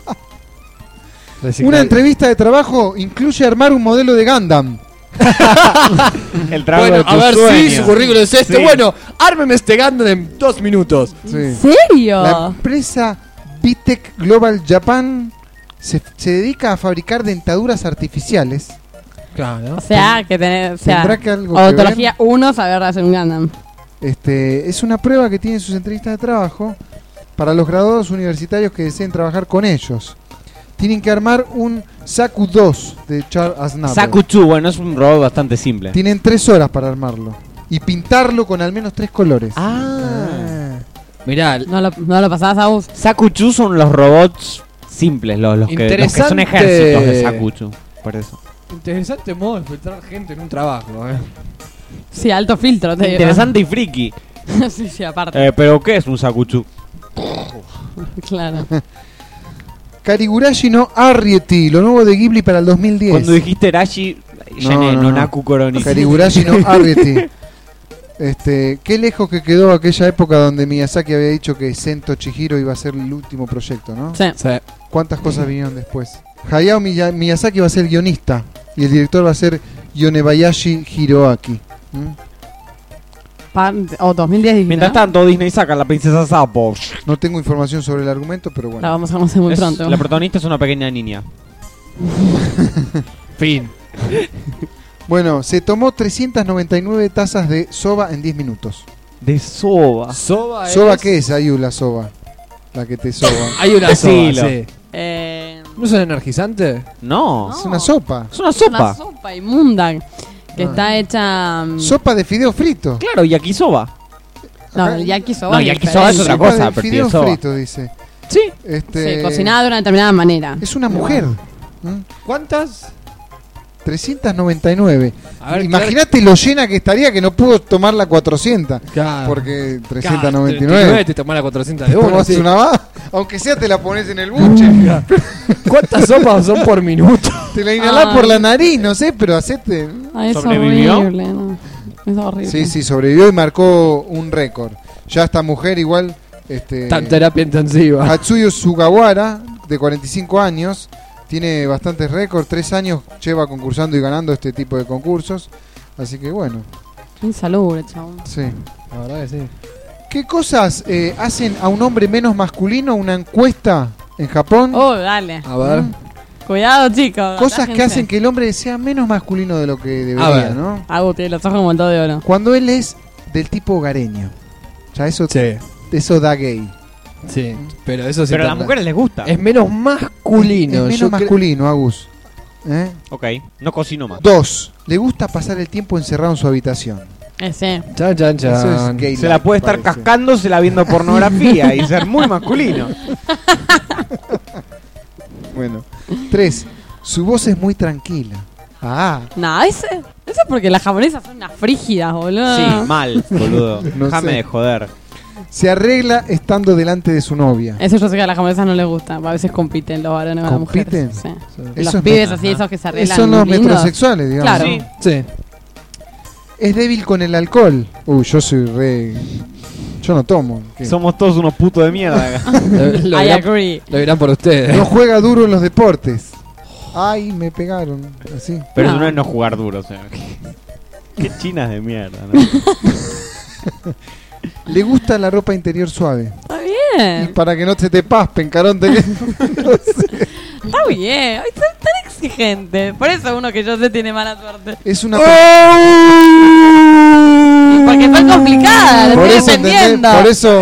Una entrevista de trabajo incluye armar un modelo de Gundam. El trabajo Bueno, de tus a ver sueños. si su currículum es este. Sí. Bueno, ármeme este Gundam en 2 minutos. Sí. ¿En serio? La empresa Vitec Global Japan se dedica a fabricar dentaduras artificiales. Claro. O sea, que tener. O sea, ¿Tendrá que algo que odontología 1, saber hacer un Gundam. Es una prueba que tienen sus entrevistas de trabajo para los graduados universitarios que deseen trabajar con ellos. Tienen que armar un Saku 2 de Charles Aznavour. Sakuchu, bueno, es un robot bastante simple. Tienen 3 horas para armarlo y pintarlo con al menos 3 colores. Mirá, ¿No lo pasabas a vos? Sakuchu son los robots simples, los que son Interesante. ejércitos de Sakuchu. Por eso. interesante modo de filtrar gente en un trabajo, Sí, alto filtro, te digo. Interesante y friki. Sí, aparte. Pero ¿qué es un Sakuchu? Claro. Karigurashi no Arrietty, lo nuevo de Ghibli para el 2010. Cuando dijiste Erashi, Nonaku Koroni. Karigurashi no Arrietty. Qué lejos que quedó aquella época donde Miyazaki había dicho que Sento Chihiro iba a ser el último proyecto, ¿no? Sí. Sí. ¿Cuántas cosas vinieron después? Hayao Miyazaki va a ser guionista y el director va a ser Yonebayashi Hiroaki. O 2010 dijiste, Mientras ¿no? tanto, Disney saca a la princesa Sapo. No tengo información sobre el argumento, pero La bueno. vamos a conocer muy pronto. La protagonista es una pequeña niña. Fin. Bueno, se tomó 399 tazas de soba en 10 minutos. De soba. Soba ¿Soba qué es, Ayu, la soba? La que te soba. Hay una soba, Decilo. sí. Eh, ¿No es un energizante? No. Es una sopa. Es una es sopa. una sopa inmunda que Ah. está hecha. Sopa de fideo frito. Claro, yakisoba. No, Acá- el yakisoba. No, es yakisoba es diferente. otra Sopa cosa, de pero fideo soba. frito, dice. Sí. Sí, cocinada de una determinada manera. Es una mujer. ¿Cuántas? 399. A ver, Imagínate lo llena que estaría que no pudo tomar la 400. Claro. Porque Claro, 399. te tomás la 400 de Tomás uno. sí. una más. Aunque sea te la pones en el buche. ¿Cuántas sopas son por minuto? Te la inhalás Ay. por la nariz, no sé, pero hacete. Ay, es ¿Sobrevivió? horrible, no. Es horrible. Sí, sí, sobrevivió y marcó un récord. Ya esta mujer igual. Tan terapia intensiva. Hatsuyo Sugawara, de 45 años, tiene bastantes récords. 3 años lleva concursando y ganando este tipo de concursos. Así que bueno, Insalubre, chabón. sí. La verdad que sí. ¿Qué cosas hacen a un hombre menos masculino? Una encuesta en Japón. Oh, dale. A ver. Cuidado, chicos. Cosas que atájense. hacen que el hombre sea menos masculino de lo que A debería, ver. ¿no? Agus tiene los ojos como el todo de oro. Cuando él es del tipo hogareño. Ya eso, Sí. eso da gay. Sí. Pero eso sí. Pero a las tarda. mujeres les gusta. Es menos masculino. Es menos yo creo- masculino, Agus. Ok, no cocino más. 2. Le gusta pasar el tiempo encerrado en su habitación. Sí. Chan, chan, Eso es chan. gay. Se la puede estar cascándosela viendo pornografía y ser muy masculino. Bueno. 3. Su voz es muy tranquila. Ah, No, eso es porque las japonesas son unas frígidas, boludo. Sí, mal, boludo. No Déjame sé. de joder. se arregla estando delante de su novia. Eso yo sé que a las japonesas no les gusta. A veces compiten los varones con las ¿Compiten? mujeres. Sí. Eso Los es pibes met- así, esos que se arreglan. Son los lindos. metrosexuales, digamos. Claro. Sí. Sí. Es débil con el alcohol. Yo soy re... Yo no tomo. ¿Qué? Somos todos unos putos de mierda acá. Lo I dirán, agree. lo dirán por ustedes. No juega duro en los deportes. Ay, me pegaron. Así. Pero No. eso no es no jugar duro, o sea. Qué chinas de mierda, ¿no? Le gusta la ropa interior suave. Está Y bien. para que no se te paspen, carón. No sé. Está bien. Ay, son tan exigentes. Por eso uno que yo sé tiene mala suerte. Es una... Porque son complicadas, lo Por estoy eso, ¿entendés? entendiendo.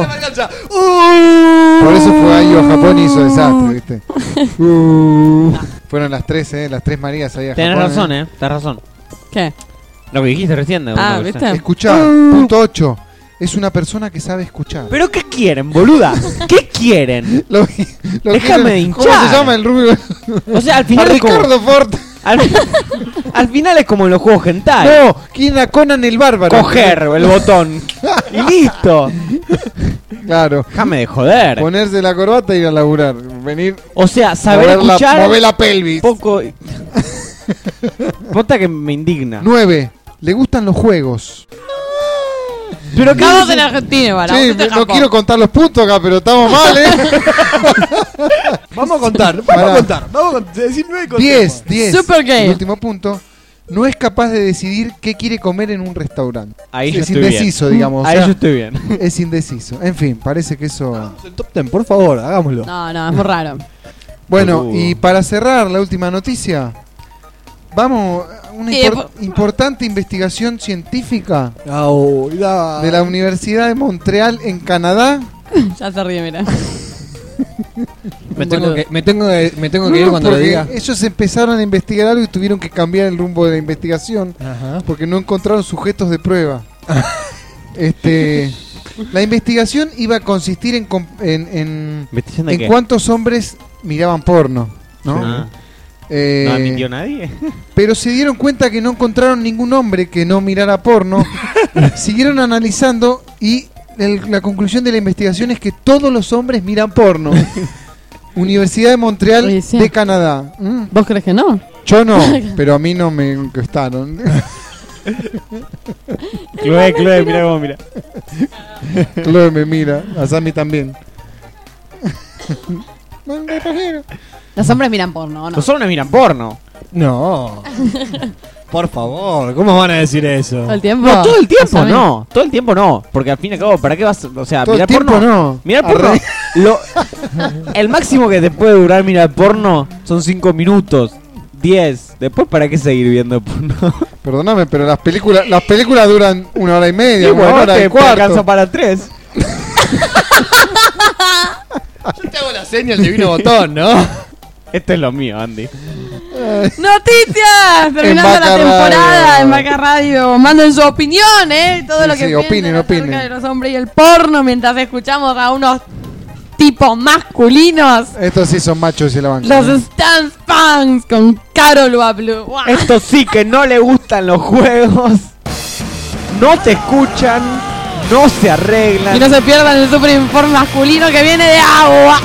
Por eso fue ahí a Japón y hizo desastre, ¿viste? Fueron las tres Marías ahí a Tenés Japón. razón, Tenés razón. ¿Qué? Lo que dijiste recién. de Ah, uno que ¿viste? Escuchá, punto 8. Es una persona que sabe escuchar. ¿Pero qué quieren, boluda? ¿Qué quieren? Lo Déjame de ¿Cómo hinchar. se llama el rubio? O sea, al A final es como... Ricardo Ford. Al final es como en los juegos hentai. No, ¿quién a Conan el bárbaro? Coger el botón. Y listo. Claro. Déjame de joder. Ponerse la corbata y ir a laburar. Venir. O sea, saber escuchar... mover la pelvis. Poco... Ponta que me indigna. 9. Le gustan los juegos. Pero qué Estamos en Argentina, ¿vale? Sí, no quiero contar los puntos acá, pero estamos mal, ¿eh? Vamos a contar. Pará. Vamos a contar. Decir 9 y 10. Super gay. El último punto. No es capaz de decidir qué quiere comer en un restaurante. Ahí yo Es estoy indeciso, bien. digamos. o Ahí sea, yo estoy bien. es indeciso. En fin, parece que eso... El top 10, por favor, hagámoslo. No, es muy raro. Bueno, Boludo. y para cerrar la última noticia, vamos a una Sí, importante investigación científica Au, da. de la Universidad de Montreal en Canadá. Ya se ríe, mira. Me tengo que No, ir cuando lo porque diga. ellos empezaron a investigar algo y tuvieron que cambiar el rumbo de la investigación Ajá. porque no encontraron sujetos de prueba. La investigación iba a consistir en ¿Investigación de qué? cuántos hombres miraban porno, ¿no? Ah, Eh, ¿No admitió nadie? Pero se dieron cuenta que no encontraron ningún hombre que no mirara porno. Siguieron analizando y la conclusión de la investigación es que todos los hombres miran porno. Universidad de Montreal Oye, sí. de Canadá. ¿Mm? ¿Vos crees que no? Yo no, pero a mí no me encuestaron. Chloe, mira cómo mira. Chloe me mira, a Sammy también. Manga de pajero. Los hombres miran porno, ¿no? Los hombres miran porno. No. Por favor, ¿cómo van a decir eso? Todo el tiempo. No, todo el tiempo ¿Saben? no. Todo el tiempo no. Porque al fin y al cabo, ¿para qué vas? O sea, Todo el mirar tiempo porno. no. Mirar porno. Arre. El máximo que te puede durar mirar porno son 5 minutos. 10. Después, ¿para qué seguir viendo porno? Perdóname, pero las películas duran 1 hora y media, Y 1 bueno, hora te y cuarto. alcanza para 3. Yo te hago la seña del divino botón, ¿no? Esto es lo mío, Andy. ¡Noticias! Terminando Vaca la temporada Radio. en Vaca Radio. Manden su opinión, ¿eh? Todo Sí, lo que sí, piensen opinen, acerca opinen. de los hombres y el porno mientras escuchamos a unos tipos masculinos. Estos sí son machos y la banca. Los Stance Punks con Carol Blue. Estos sí que no le gustan los juegos. No te escuchan. No se arreglan. Y no se pierdan el super informe masculino que viene de agua.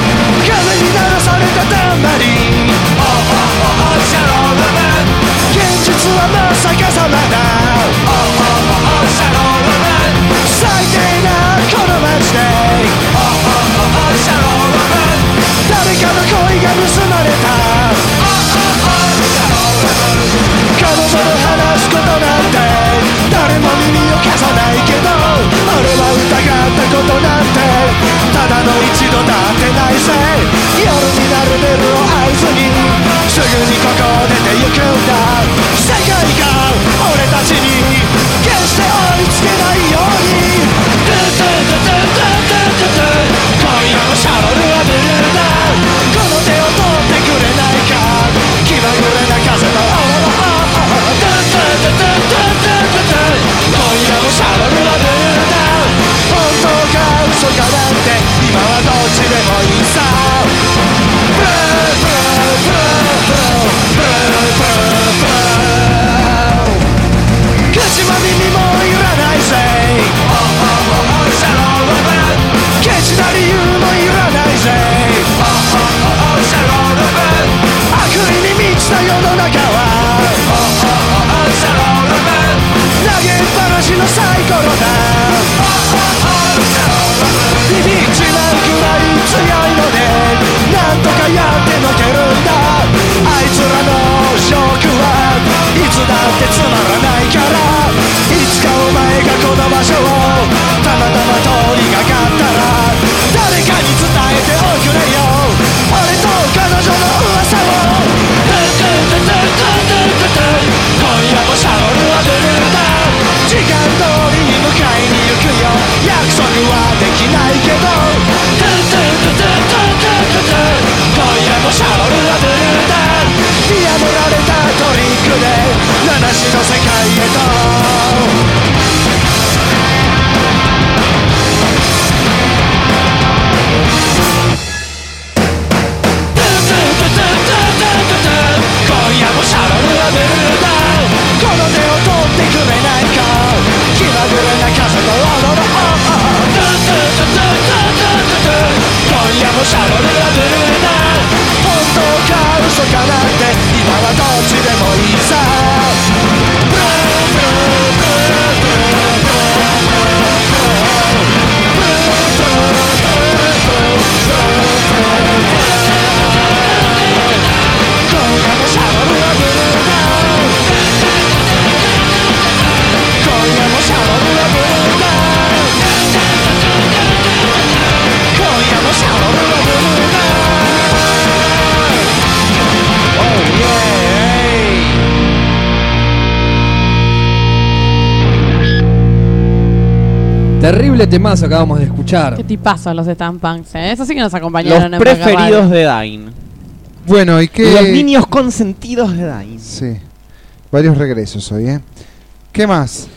Terrible temazo acabamos de escuchar. Qué tipazos los Stance Punks, ¿eh? Eso sí que nos acompañaron Los en Vaca preferidos Radio. de Dain. Bueno, ¿y qué? Los niños consentidos de Dain. Sí. Varios regresos hoy, ¿eh? ¿Qué más?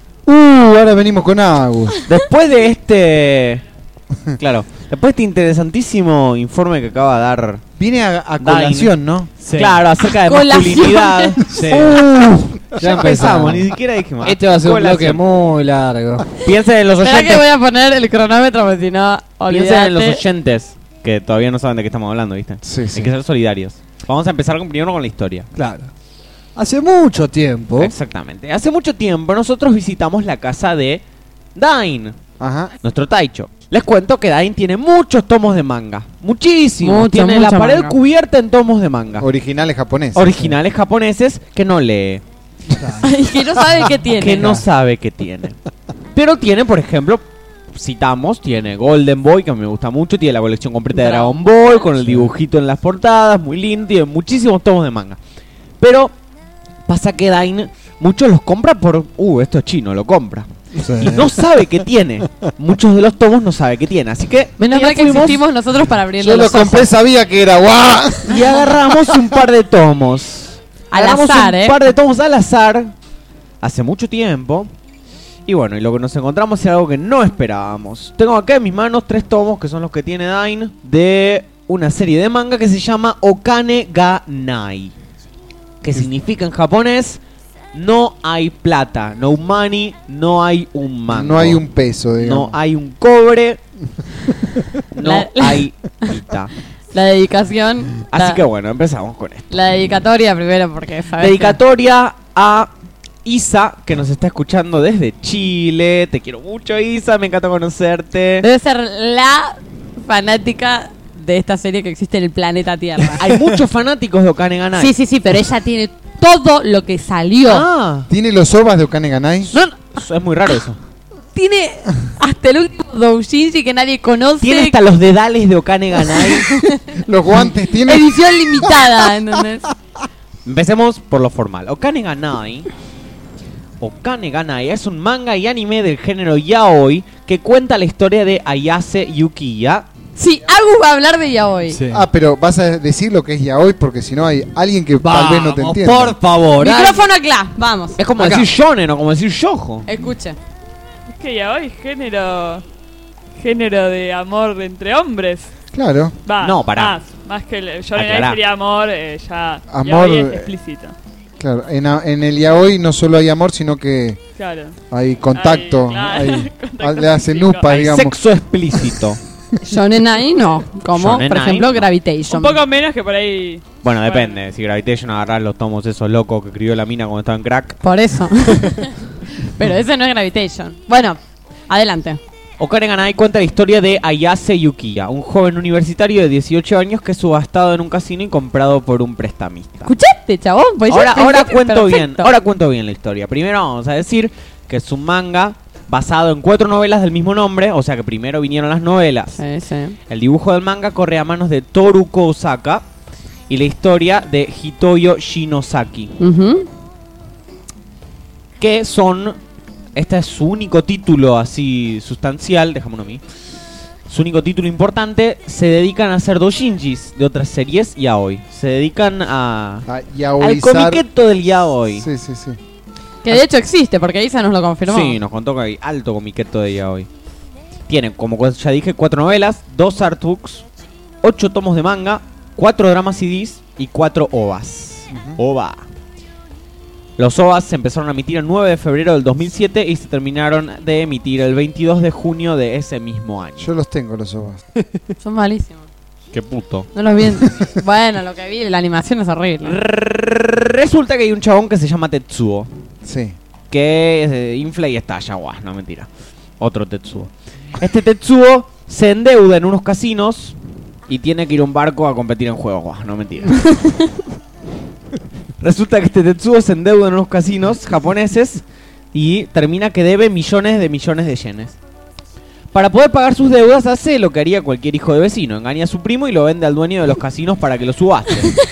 Ahora venimos con Agus. Después de este... Claro. Después de este interesantísimo informe que acaba de dar... Viene a colación, ¿no? Sí. Claro, acerca de Colación. masculinidad. Sí. Ya empezamos, ni siquiera dijimos. Este va a ser un bloque Colación. muy largo. Piensen en los Espera que oyentes. voy a poner el cronómetro porque si no, Piensen en los olvídate. oyentes que todavía no saben de qué estamos hablando, ¿viste? Sí, sí. Hay que ser solidarios. Vamos a empezar primero con la historia. Claro. Hace mucho tiempo. Exactamente. Hace mucho tiempo nosotros visitamos la casa de Dain, Ajá. nuestro Taicho. Les cuento que Dain tiene muchos tomos de manga. Muchísimos. Mucho, Tiene la mucho pared manga. cubierta en tomos de manga. Originales japoneses. Originales japoneses que no lee. Y que no sabe qué tiene. Que no sabe qué tiene. Pero tiene, por ejemplo, citamos, tiene Golden Boy, que me gusta mucho, tiene la colección completa de Bravo. Dragon Ball, con el dibujito en las portadas, muy lindo, tiene muchísimos tomos de manga. Pero pasa que Dain muchos los compra por, esto es chino, lo compra. Y no sabe qué tiene. Muchos de los tomos no sabe qué tiene. Así que Menos mal que fuimos existimos nosotros para abrirle Yo lo los ojos. compré, sabía que era guau. y agarramos un par de tomos. Al Agarramos azar, un par de tomos al azar. Hace mucho tiempo. Y bueno, y lo que nos encontramos es algo que no esperábamos. Tengo acá en mis manos 3 tomos, que son los que tiene Dain, de una serie de manga que se llama Okane ga Nai. Que significa en japonés, no hay plata, no money, no hay un mango. No hay un peso, digamos. No hay un cobre, no La- hay guita. La dedicación. Así la, que bueno, empezamos con esto. La dedicatoria primero, porque sabes. Dedicatoria a Isa, que nos está escuchando desde Chile. Te quiero mucho, Isa, me encanta conocerte. Debe ser la fanática de esta serie que existe en el planeta Tierra. Hay muchos fanáticos de Okane ga Nai. Sí, sí, sí, pero ella tiene todo lo que salió. Ah, ¿Tiene los ovas de Okane ga Nai? No, no, es muy raro eso. tiene hasta el último doujinshi que nadie conoce. Tiene hasta los dedales de Okane ga Nai. Los guantes tiene. Edición limitada, ¿entendés? Empecemos por lo formal. Okane ga Nai es un manga y anime del género yaoi que cuenta la historia de Ayase Yukiya. Sí, Agus va a hablar de ella hoy. Sí. Ah, pero vas a decir lo que es yaoi porque si no hay alguien que tal vez no te Vamos, entienda. por favor. Micrófono acá, vamos. Es como Acá. decir shonen o como decir shoujo. Escuche. Es que ya hoy género de amor entre hombres. Claro. Va, No, pará. más que yo Aclará. sería amor, ya Amor, yaoi es explícito. Claro, en el yaoi no solo hay amor, sino que Claro. hay contacto, Claro, hay- contacto le hacen físico. nupa, Hay digamos. sexo explícito. Shonen Ai no, como Shonen por Ai, ejemplo no. Gravitation. Un poco menos que por ahí. Bueno, depende. Si Gravitation agarrar los tomos esos locos que escribió la mina cuando estaba en crack. Por eso. Pero ese no es Gravitation. Bueno, adelante. Okane ga Nai cuenta la historia de Ayase Yukiya, un joven universitario de 18 años que es subastado en un casino y comprado por un prestamista. ¿Escuchaste, chabón? Pues yo Ahora pensé que- cuento bien, perfecto. ahora cuento bien la historia. Primero vamos a decir que es un manga basado en 4 novelas del mismo nombre, o sea que primero vinieron las novelas. Sí, sí. El dibujo del manga corre a manos de Toruko Osaka y la historia de Hitoyo Shinosaki, Ujú. que son... Este es su único título así sustancial, déjame uno a mí. Su único título importante, se dedican a hacer doujinshis de otras series yaoi. Se dedican a... A al yaoizar. comiqueto del yaoi. Sí, sí, sí. Que de hecho existe, porque Isa nos lo confirmó. Sí, nos contó que hay alto comiqueto de yaoi. Tienen, como ya dije, 4 novelas, 2 artbooks, 8 tomos de manga, 4 dramas CDs y 4 OVAs. OVA. Los OVAs se empezaron a emitir el 9 de febrero del 2007 y se terminaron de emitir el 22 de junio de ese mismo año. Yo los tengo, los ovas. Son malísimos. Qué puto. No los vi. Bueno, lo que vi, la animación es horrible. Resulta que hay un chabón que se llama Tetsuo, Sí. que infla y estalla, guau, no mentira. Otro Tetsuo. Este Tetsuo se endeuda en unos casinos y tiene que ir a un barco a competir en juegos, guau, no mentira. Resulta que este Tetsuo se endeuda en unos casinos japoneses y termina que debe millones de yenes. Para poder pagar sus deudas hace lo que haría cualquier hijo de vecino, engaña a su primo y lo vende al dueño de los casinos para que lo subaste.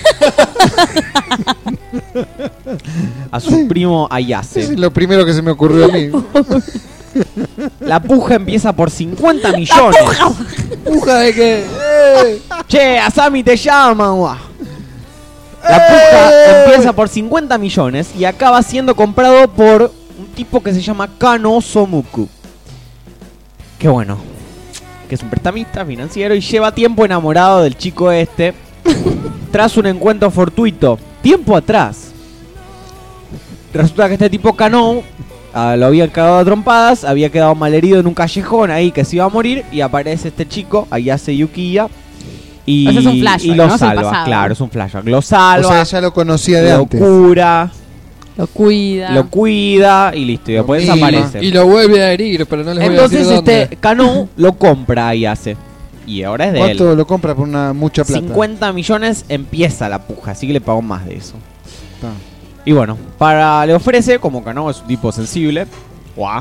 A su primo Ayase. Es lo primero que se me ocurrió a mí. La puja empieza por 50 millones. ¿Puja de qué? Che, Asami te llaman, guau. La puja empieza por 50 millones y acaba siendo comprado por un tipo que se llama Kano Somuku. Que bueno, que es un prestamista financiero y lleva tiempo enamorado del chico este. Tras un encuentro fortuito, tiempo atrás. Resulta que este tipo Kano lo había cagado a trompadas, había quedado malherido en un callejón ahí que se iba a morir y aparece este chico, Ayase Yukiya, Y, O sea, es un flashback, y lo ¿no? Es el salva, pasado. claro, es un flashback. Lo O salva, sea, ya lo conocía de lo antes. cura, Lo cuida. lo cuida y listo. Y después Lo mima. desaparece. Y lo vuelve a herir, pero no les voy a Entonces decir dónde. Cano lo compra y hace. Y ahora es de ¿Cuánto él. lo compra por mucha plata? 50 millones empieza la puja, así que le pagó más de eso. Está. Y bueno, le ofrece, como Cano es un tipo sensible, ¡guau!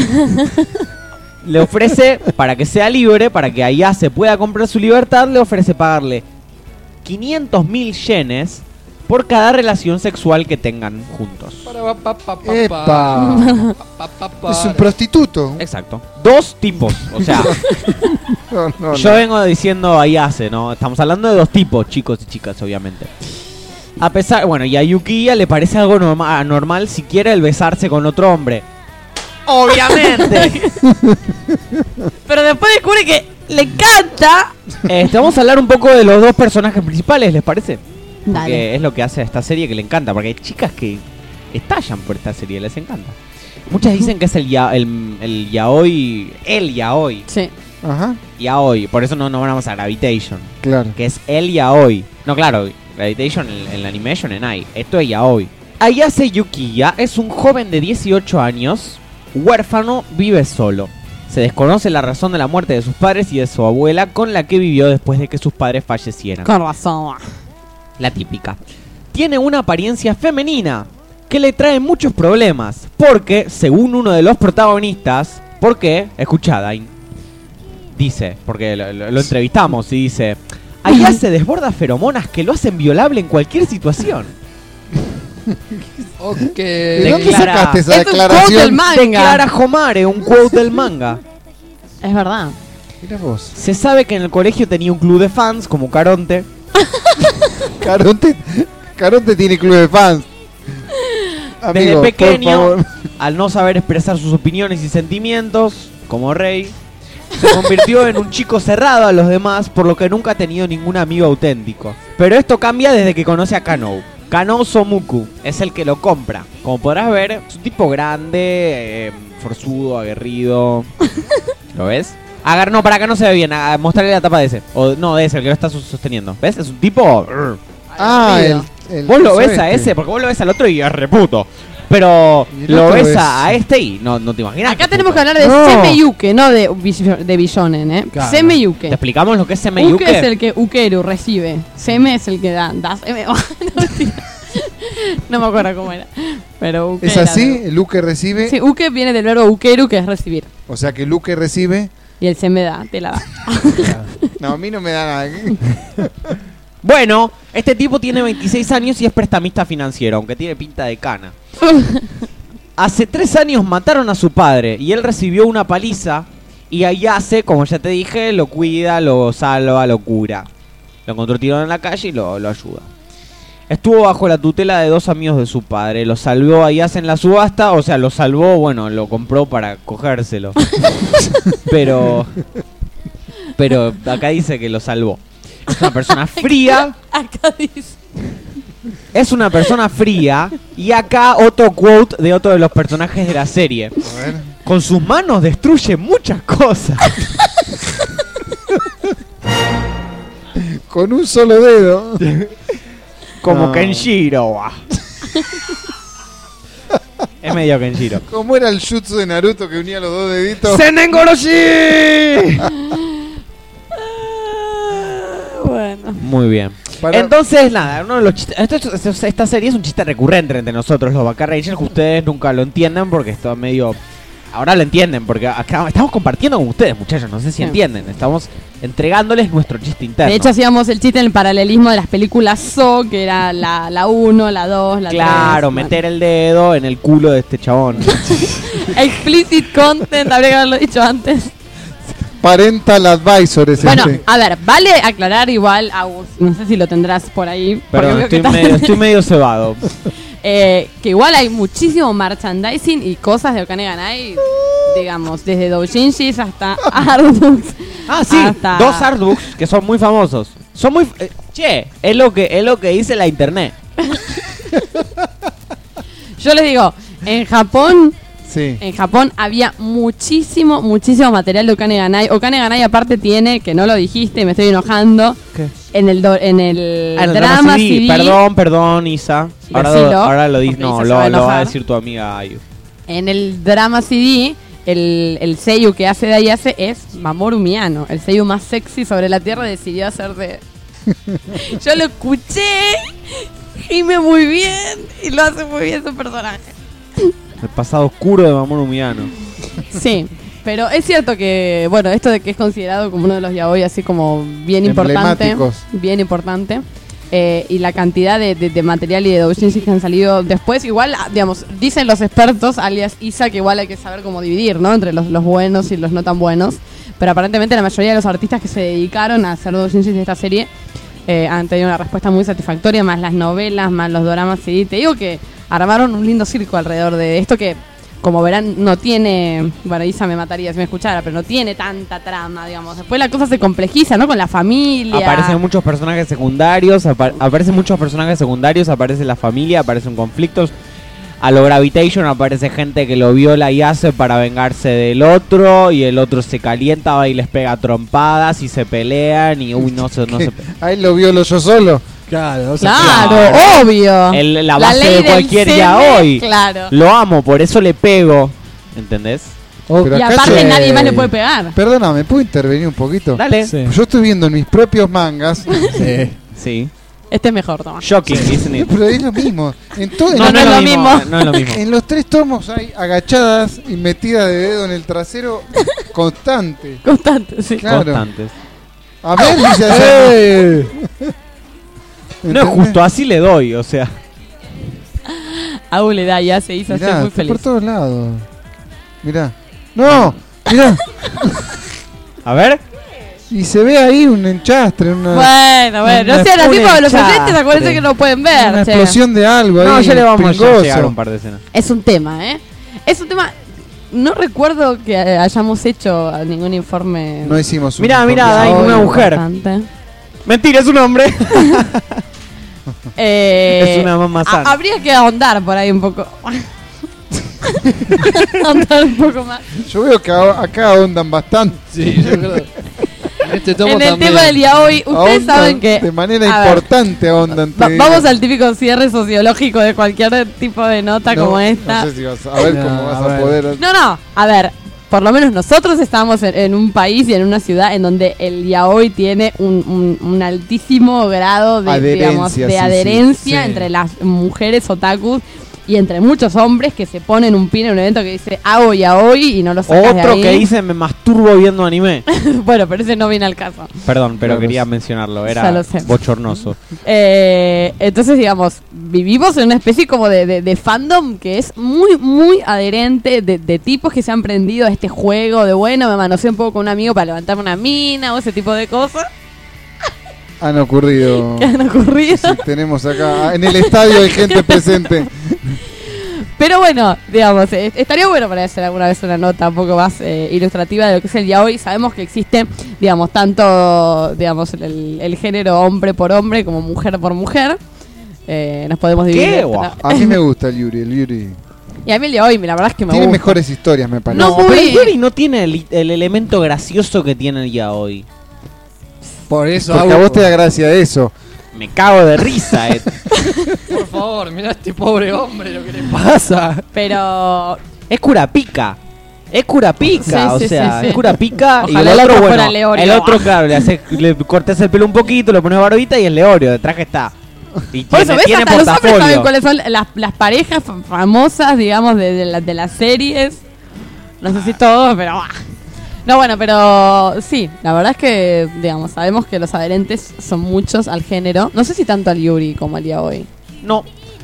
Le ofrece, para que sea libre, para que allá se pueda comprar su libertad, le ofrece pagarle 500.000 yenes por cada relación sexual que tengan juntos. ¡Epa! Es un prostituto. Exacto. 2 tipos, o sea, No, yo vengo diciendo Ayase, ¿no? Estamos hablando de 2 tipos, chicos y chicas, obviamente. A pesar, bueno, y a Yukiya le parece algo anormal si quiere el besarse con otro hombre. Obviamente. Pero después descubre que le encanta. Vamos a hablar un poco de los 2 personajes principales, ¿les parece? Dale. Porque es lo que hace a esta serie que le encanta. Porque hay chicas que estallan por esta serie, les encanta. Muchas dicen que es el yaoi. El yaoi. Sí. Ajá, Yaoi. Por eso no vamos a Gravitation. claro. Que es el yaoi. No, claro, Gravitation en la animation en AI. Esto es yaoi. Ayase Yukiya es un joven de 18 años, huérfano, vive solo. Se desconoce la razón de la muerte de sus padres y de su abuela, con la que vivió después de que sus padres fallecieran. Con razón. La típica. Tiene una apariencia femenina que le trae muchos problemas, porque, según uno de los protagonistas, porque, escuchá, Dain, dice, porque lo entrevistamos y dice, Ayase desborda feromonas que lo hacen violable en cualquier situación. Ok. ¿De dónde Declara- sacaste esa Es un quote del declaración? manga. Declara Homare, un quote del manga. Es verdad. Mira vos. Se sabe que en el colegio tenía un club de fans como Caronte. Caronte tiene club de fans. Desde Amigo, pequeño, por favor. al no saber expresar sus opiniones y sentimientos, como Rey, se convirtió en un chico cerrado a los demás, por lo que nunca ha tenido ningún amigo auténtico. Pero esto cambia desde que conoce a Kanou. Kanou Somuku es el que lo compra. Como podrás ver, es un tipo grande, forzudo, aguerrido. ¿Lo ves? No, para acá no se ve bien. Mostrarle la tapa de ese. O no, de ese, el que lo está sosteniendo. ¿Ves? Es un tipo... Ah, el Vos lo ves a suerte. ese, porque vos lo ves al otro y es reputo. Pero Y el lo otro ves es- a este y no te imaginas. Acá qué tenemos que puto. hablar de No. Semeyuke, no de Billonen, ¿eh? Claro. Semeyuke. ¿Te explicamos lo que es Uke Semeyuke? es el que Ukeru recibe. Seme es el que da. Seme. No, mentira. No me acuerdo cómo era. Pero Uke ¿Es era así? de- Luke recibe. Sí, Uke viene del verbo Ukeru, que es recibir. O sea que Luke recibe. Y el Seme da, te la da. No, a mí no me da nada. Bueno, este tipo tiene 26 años y es prestamista financiero, aunque tiene pinta de cana. Hace 3 años mataron a su padre y él recibió una paliza. Y Ayase, como ya te dije, lo cuida, lo salva, lo cura. Lo encontró tirado en la calle y lo ayuda. Estuvo bajo la tutela de 2 amigos de su padre. Lo salvó Ayase en la subasta. O sea, lo salvó, bueno, lo compró para cogérselo. Pero acá dice que lo salvó. Es una persona fría. Acá dice. Es una persona fría. Y acá otro quote de otro de los personajes de la serie. A ver. Con sus manos destruye muchas cosas. Con un solo dedo. Como No. Kenshiro. Es medio Kenshiro. ¿Cómo era el jutsu de Naruto que unía los 2 deditos? ¡Senengoroshi! Bueno. Muy bien. Para- Entonces, nada, uno de los chistes. Esta serie es un chiste recurrente entre nosotros, los Baka Rangers. Ustedes nunca lo entienden porque está medio. Ahora lo entienden porque acá estamos compartiendo con ustedes, muchachos. No sé si Sí. entienden. Estamos entregándoles nuestro chiste interno. De hecho, hacíamos el chiste en el paralelismo de las películas So, que era la 1, la 2, la 3. claro, meter el dedo en el culo de este chabón. Explicit content, habría que haberlo dicho antes. Parental Advisor es Bueno, este. a ver, vale aclarar igual, Agus, no sé si lo tendrás por ahí. porque Perdón, veo que estoy medio cebado. que igual hay muchísimo merchandising y cosas de Okaneganai, digamos, desde doujinshis hasta artbooks. Ah, sí, hasta- 2 artbooks que son muy famosos. Son muy... che, es lo que dice la internet. Yo les digo, en Japón Sí. En Japón había muchísimo material de Okane ga Nai. Okane ga Nai aparte tiene, que no lo dijiste, me estoy enojando, ¿Qué? en el drama CD. Perdón, Isa. Decilo, Ahora lo dices, porque no, Isa se va a lo va a enojar. decir tu amiga Ayu. En el drama CD, el seiyuu que hace de Ayase es Mamoru Miyano. El seiyuu más sexy sobre la tierra decidió hacer de... Yo lo escuché, gime muy bien y lo hace muy bien su personaje. El pasado oscuro de Mamoru Miyano. Sí, pero es cierto que, bueno, esto de que es considerado como uno de los yaoi así como bien importante. Emblemáticos. Bien importante. Y la cantidad de material y de doujinshis que han salido después, igual, digamos, dicen los expertos, alias Isa, que igual hay que saber cómo dividir, ¿no? Entre los buenos y los no tan buenos. Pero aparentemente la mayoría de los artistas que se dedicaron a hacer doujinshis de esta serie han tenido una respuesta muy satisfactoria, más las novelas, más los doramas CD. Te digo que armaron un lindo circo alrededor de esto que, como verán, no tiene... Bueno, Isa me mataría si me escuchara, pero no tiene tanta trama, digamos. Después la cosa se complejiza, ¿no? Con la familia. Aparecen muchos personajes secundarios, aparece la familia, aparecen conflictos. A lo Gravitation aparece gente que lo viola y hace para vengarse del otro, y el otro se calienta, va y les pega trompadas y se pelean y uy, no se Ahí lo violo yo solo. Claro, o sea, Claro, obvio. la base ley de del cualquier semen, yaoi. Claro. Lo amo, por eso le pego. ¿Entendés? Pero Y acá aparte se- nadie más le puede pegar. Perdóname, ¿puedo intervenir un poquito? Dale. Sí. Yo estoy viendo en mis propios mangas, Sí. Sí. Este es mejor, toma. Shocking, isn't it? pero es lo mismo. En todo, No, no es lo mismo. No es lo mismo. En los 3 tomos hay agachadas y metidas de dedo en el trasero constante. Constante, sí. Claro. Constantes. A ver, dice allá. No es justo, así le doy, o sea. Aú le da y hace Isa, Mirá, estoy muy está por feliz. todos lados. Mirá. ¡No! Mirá. A ver. Y se ve ahí un enchastre, una Bueno, no sean así un porque los enchastre. oyentes acuérdense que no pueden ver. una che. explosión de algo ahí. No, ya le vamos a pringoso. llegar un par de escenas. Es un tema, ¿eh? Es un tema... No recuerdo que hayamos hecho ningún informe... No hicimos un Mirá, informe. hay yaoi una mujer. importante. Mentira, es un hombre. Es una mamá sana. Habría que ahondar por ahí un poco. Ahondar un poco más. Yo veo que acá ahondan bastante. Sí, yo creo. En este tomo En el también. tema del yaoi, ustedes Ahondan saben que... de manera a ver, importante ahondan. te digo. vamos al típico cierre sociológico de cualquier tipo de nota No, como esta. No sé si vas a ver No, cómo vas a a ver. poder. No, a ver, por lo menos nosotros estamos en un país y en una ciudad en donde el yaoi tiene un altísimo grado de, Adherencia, digamos, de sí, adherencia sí. entre las mujeres otakus y entre muchos hombres que se ponen un pin en un evento que dice hago yaoi y no lo sacas de Otro ahí. que dice me masturbo viendo anime. Bueno, pero ese no viene al caso. Perdón, pero Claro, quería sí. mencionarlo, Ya era lo sé. bochornoso. Entonces, digamos, vivimos en una especie como de fandom que es muy, muy adherente de tipos que se han prendido a este juego de, bueno, me manoseé un poco con un amigo para levantarme una mina o ese tipo de cosas Han ocurrido. que han ocurrido. Sí, tenemos acá. En el estadio hay gente presente. Pero bueno, digamos, estaría bueno para hacer alguna vez una nota un poco más ilustrativa de lo que es el yaoi. Sabemos que existe, digamos, tanto, digamos, el género hombre por hombre como mujer por mujer. Nos podemos dividir. ¿Qué? Guau. A mí me gusta el Yuri. El Yuri Y a mí el yaoi, la verdad es que me tiene gusta. mejores historias, me parece. No, No, pero muy- el Yuri no tiene el elemento gracioso que tiene el yaoi. Por eso Porque a vos te da gracia eso. Me cago de risa, Por favor, mirá a este pobre hombre lo que le pasa. Pero Es curapica. Es curapica, Sí, o sí, sea, sí, sí. es curapica. Y Ojalá el el otro, otro fuera bueno, Leorio. el otro, claro, le cortas el pelo un poquito, le pones barbita y es Leorio, detrás que está. Y por eso, ¿ves? tiene Hasta los hombres saben portafolio. cuáles son las parejas famosas, digamos, de las series. No sé si todos, pero... No, bueno, pero sí, la verdad es que, digamos, sabemos que los adherentes son muchos al género. No sé si tanto al Yuri como al yaoi. No,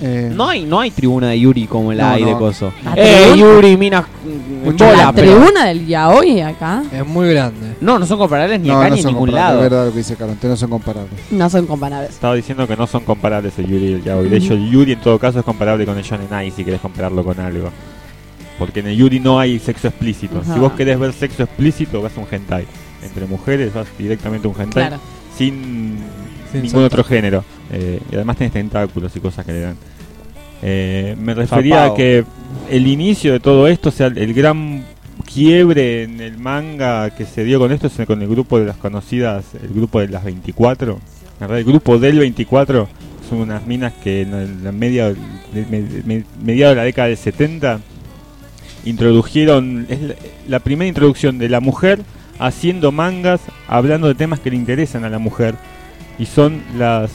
no hay tribuna de Yuri como la No, hay de no. coso. La tribuna- Yuri, mina, Mucho bola, La pero... tribuna del yaoi acá Es muy grande. No son comparables ni No, acá no ni en son ningún comparables. lado. Es verdad lo que dice Caronte, no son comparables. no son comparables. Estaba diciendo que no son comparables el Yuri y el Yaoi. De hecho, el Yuri en todo caso es comparable con el Shonen Ai si querés compararlo con algo. Porque en el Yuri no hay sexo explícito. Ajá. Si vos querés ver sexo explícito, vas a un hentai. Entre mujeres vas directamente a un hentai Claro. sin Sin ningún soltar. otro género. Y además tenés tentáculos y cosas que le dan. Me refería Zarpado. a que el inicio de todo esto, o sea, el gran quiebre en el manga que se dio con esto es con el grupo de las conocidas, el grupo de las 24. En realidad, el grupo del 24 son unas minas que en la mediados de la década del 70 introdujeron, es la primera introducción de la mujer haciendo mangas, hablando de temas que le interesan a la mujer, y son las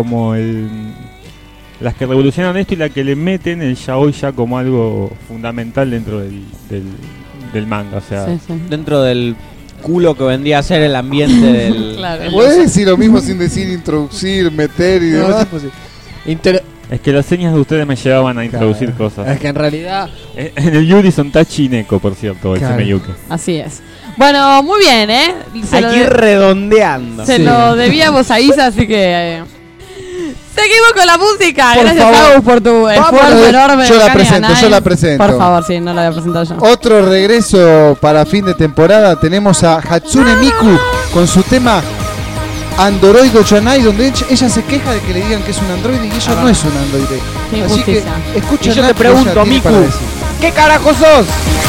que revolucionan esto y las que le meten el yaoi ya como algo fundamental dentro del manga, o sea, Sí, sí. Dentro del culo que vendría a ser el ambiente del... Claro. ¿Puedes decir lo mismo sin decir introducir, meter y No, demás? es imposible. Inter- es que las señas de ustedes me llevaban a introducir cosas. Es que en realidad En el Yuri son Tachi y Neko, por cierto, el Claro. Semeyuke. Así es. Bueno, muy bien, ¿eh? Hay que ir redondeando. Se Sí. lo debíamos a Isa, así que... Seguimos con la música. Por Gracias, favor. Agus, por tu esfuerzo enorme. Yo de la Kanye presento, Anai. yo la presento. Por favor, sí, no la había presentado yo. Otro regreso para fin de temporada. Tenemos a Hatsune Miku con su tema Android Chanai, donde ella se queja de que le digan que es un androide y ella no es un androide. Qué Así que injusticia. escucha Y yo nada te que ella pregunto, tiene Miku, para decir. ¿qué carajo sos?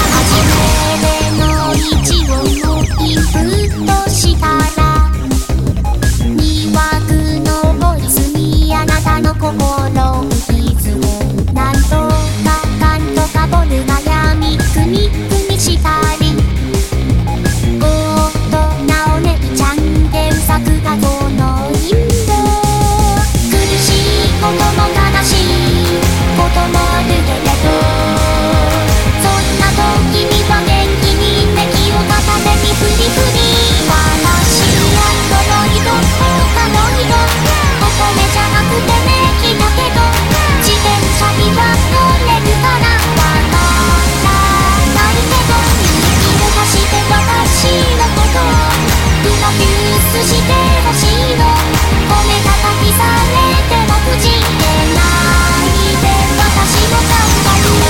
初めの一をインプットしたら魅惑のボイスにあなたの心を引き継ぐなんとかかんとかボルが闇組みしたり大人お姉ちゃんでうさくがこのインド苦しいことも悲しいこともあるけれどそんな時には元気にネギを片手にフリフリ私アンドロイド他の色お米じゃなくてネギだけど自転車には乗れるからわからないけど見逃して私のことプロデュースしてほしいの米叩きされてもくじけないで私も頑張る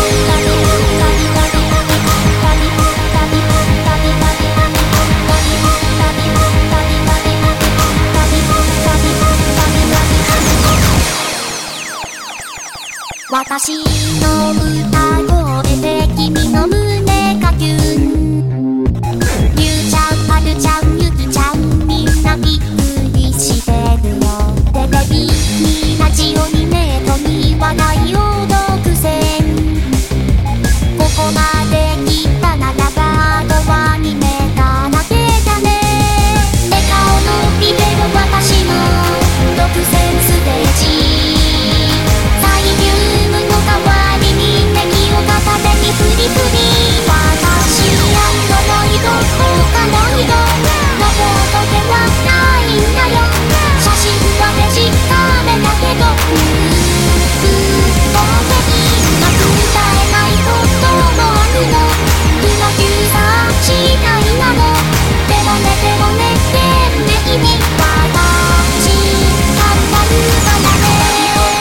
私の歌声で君の胸がキュンゆうちゃんはるちゃんゆきちゃんみんなびっくりしてるよテレビにラジオにネットに話題を独占ここまで来たならばあとはアニメだだけだね笑顔のビデオ私の独占ステージサイリウムの代わりにネギを片手にフリフリ私アンドロイド他の色のフォトではないんだよ写真はデジカメだけど公的なく歌えないこともあるのプロデューサー次第なのでもねでもねでね君私頑張るからね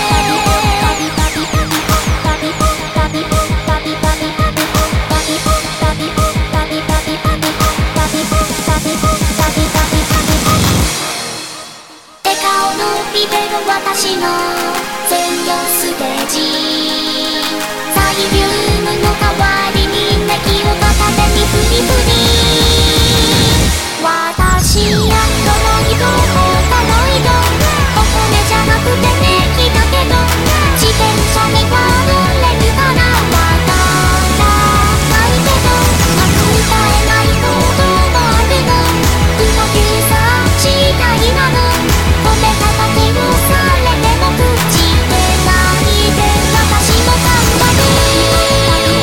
笑顔のビデオ私の専用ステージサイリウムの代わりにネギを片手にフリフリ私アンドロイド他の色お米じゃなくてネギだけど自転車には乗れるからわからないけどなく歌えないこともあるのプロデューサー次第なの米叩きをされても口でないで私も頑張る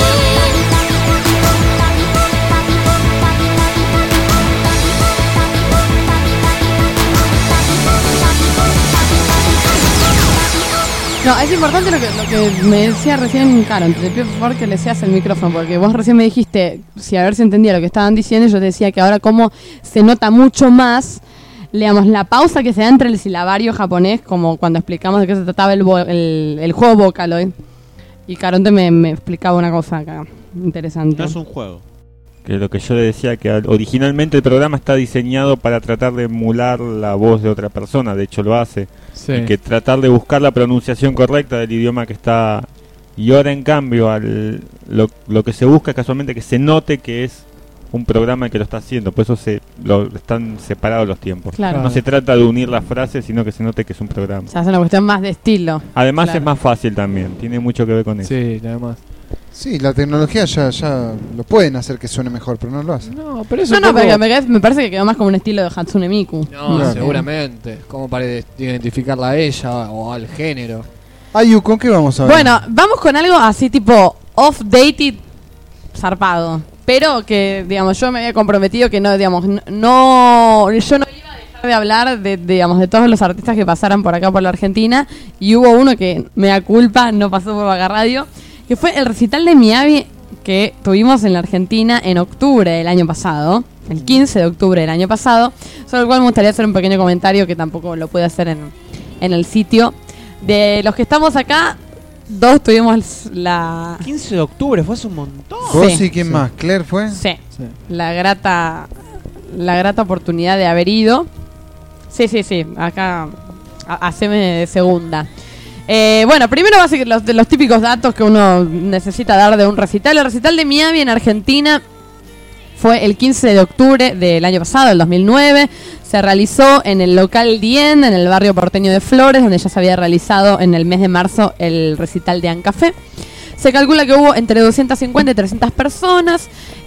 No, es importante lo que me decía recién Caro. Te pido por favor que le seas el micrófono, porque vos recién me dijiste, si a ver si entendía lo que estaban diciendo, yo te decía que ahora como se nota mucho más, digamos, la pausa que se da entre el silabario japonés, como cuando explicamos de qué se trataba el juego Vocaloid. Y Caronte me explicaba una cosa acá, interesante. No es un juego. Que lo que yo le decía, que originalmente el programa está diseñado para tratar de emular la voz de otra persona, de hecho lo hace. Sí. Y que tratar de buscar la pronunciación correcta del idioma que está. Y ahora en cambio lo que se busca es casualmente que se note que es un programa que lo está haciendo, por eso están separados los tiempos. Claro. No se trata de unir las frases, sino que se note que es un programa. O sea, es una cuestión más de estilo. Además Claro. es más fácil también, tiene mucho que ver con eso. Sí, nada más. Sí, la tecnología ya lo pueden hacer que suene mejor, pero no lo hacen. No, pero eso No, es no, como- pero me parece que quedó más como un estilo de Hatsune Miku. No, Claro. seguramente. Como para identificarla a ella o al género. Ayu, ¿con qué vamos a ver? Bueno, vamos con algo así tipo off-dated zarpado. Pero que, digamos, yo me había comprometido que no, digamos, yo no iba a dejar de hablar digamos, de todos los artistas que pasaran por acá por la Argentina. Y hubo uno que, me da culpa, no pasó por Vaga Radio, que fue el recital de Miyavi que tuvimos en la Argentina en octubre del año pasado. El 15 de octubre del año pasado. Sobre el cual me gustaría hacer un pequeño comentario que tampoco lo pude hacer en el sitio. De los que estamos acá, 2 tuvimos la... 15 de octubre, fue hace un montón. ¿Vos sí, y quién más? ¿Claire fue? Sí, Sí. la grata oportunidad de haber ido. Sí, acá haceme de segunda. Bueno, primero va a ser los típicos datos que uno necesita dar de un recital. El recital de Miyavi en Argentina fue el 15 de octubre del año pasado, el 2009. Se realizó en el local Dien, en el barrio porteño de Flores, donde ya se había realizado en el mes de marzo el recital de Ancafé. Se calcula que hubo entre 250 y 300 personas.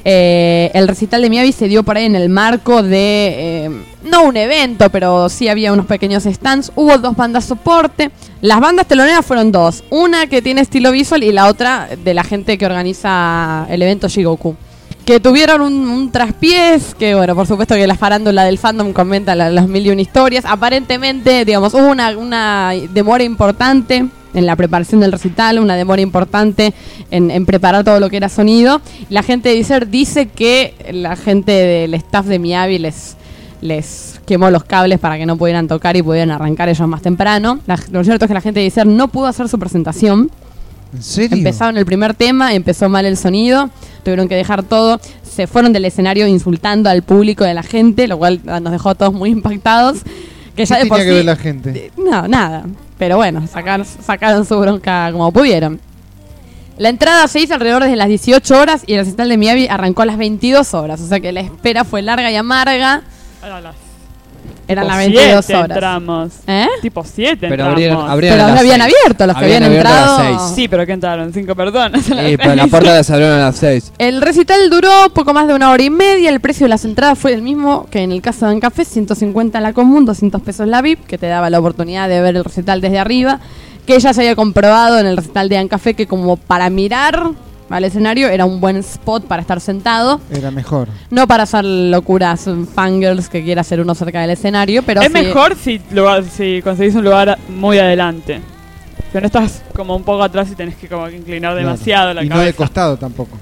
El recital de Miyavi se dio por ahí en el marco de, no un evento, pero sí había unos pequeños stands. Hubo 2 bandas soporte. Las bandas teloneras fueron 2. Una que tiene estilo visual y la otra de la gente que organiza el evento Shigoku. Que tuvieron un traspiés, que bueno, por supuesto que la farándula del fandom comenta las 1001 historias. Aparentemente, digamos, hubo una demora importante en la preparación del recital, una demora importante en preparar todo lo que era sonido. La gente de Deezer dice que la gente del staff de Miyavi les quemó los cables para que no pudieran tocar y pudieran arrancar ellos más temprano. Lo cierto es que la gente de Deezer no pudo hacer su presentación. ¿En serio? Empezaron el primer tema, empezó mal el sonido, tuvieron que dejar todo, se fueron del escenario insultando al público y a la gente, lo cual nos dejó a todos muy impactados. Que ya ¿Qué de por tenía que sí, ver la gente? no, nada. Pero bueno, sacaron su bronca como pudieron. La entrada se hizo alrededor de las 18 horas y el recital de Miyavi arrancó a las 22 horas. O sea que la espera fue larga y amarga. Eran las 22 horas. Entramos. ¿Eh? Tipo 7 Pero entramos. abrieron Pero a las habían 6. abierto, los que Habían habían abierto a las entrado. 6. Sí, pero que entraron 5 personas. a la Sí, pero las transmisión. puertas las abrieron a las 6. El recital duró poco más de 1 hora y media. El precio de las entradas fue el mismo que en el caso de Ancafé, 150 en la común, 200 pesos la VIP, que te daba la oportunidad de ver el recital desde arriba, que ya se había comprobado en el recital de Ancafé que como para mirar al escenario era un buen spot para estar sentado, Era mejor. no para hacer locuras fangirls que quiera hacer uno cerca del escenario, pero Es sí- mejor si conseguís un lugar muy adelante. Pero no estás como un poco atrás y tenés que como que inclinar demasiado la Y no cabeza. de costado tampoco.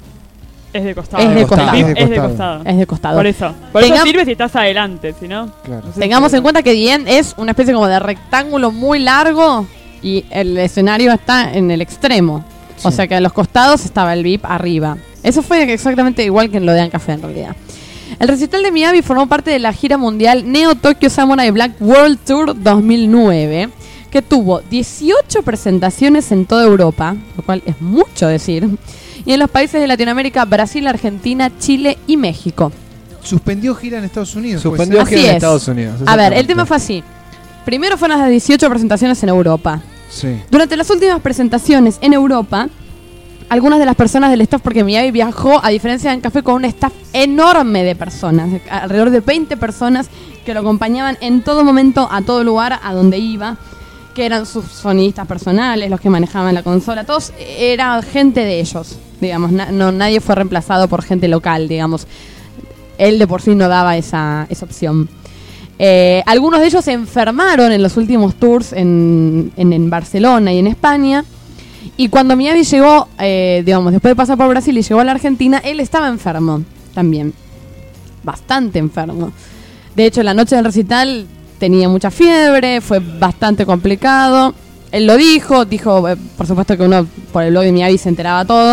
Es de costado. Es de El costado. VIP Es de es de costado. costado. es de costado. Por eso. Por eso Tengam- sirve si estás adelante, si no. Claro. no sé Tengamos si- en cuenta que Dien es una especie como de rectángulo muy largo y el escenario está en el extremo. O Sí. sea que a los costados estaba el VIP arriba. Eso fue exactamente igual que en lo de Ancafé en realidad. El recital de Miyavi formó parte de la gira mundial Neo Tokyo Samurai Black World Tour 2009, que tuvo 18 presentaciones en toda Europa, lo cual es mucho decir, y en los países de Latinoamérica, Brasil, Argentina, Chile y México. Suspendió gira en Estados Unidos. pues, Suspendió Así gira en es. Estados Unidos. A ver, el exactamente. tema fue así. Primero fueron las 18 presentaciones en Europa. Sí. Durante las últimas presentaciones en Europa, algunas de las personas del staff, porque Miyavi viajó, a diferencia de Ancafé, con un staff enorme de personas, alrededor de 20 personas que lo acompañaban en todo momento, a todo lugar, a donde iba, que eran sus sonidistas personales, los que manejaban la consola, todos era gente de ellos, digamos, nadie fue reemplazado por gente local, digamos. Él de por sí no daba esa opción. Algunos de ellos se enfermaron en los últimos tours en Barcelona y en España. Y cuando Miyavi llegó, digamos, después de pasar por Brasil y llegó a la Argentina, él estaba enfermo también. Bastante enfermo. De hecho, la noche del recital tenía mucha fiebre, fue bastante complicado. Él lo dijo, por supuesto que uno por el blog de Miyavi se enteraba todo.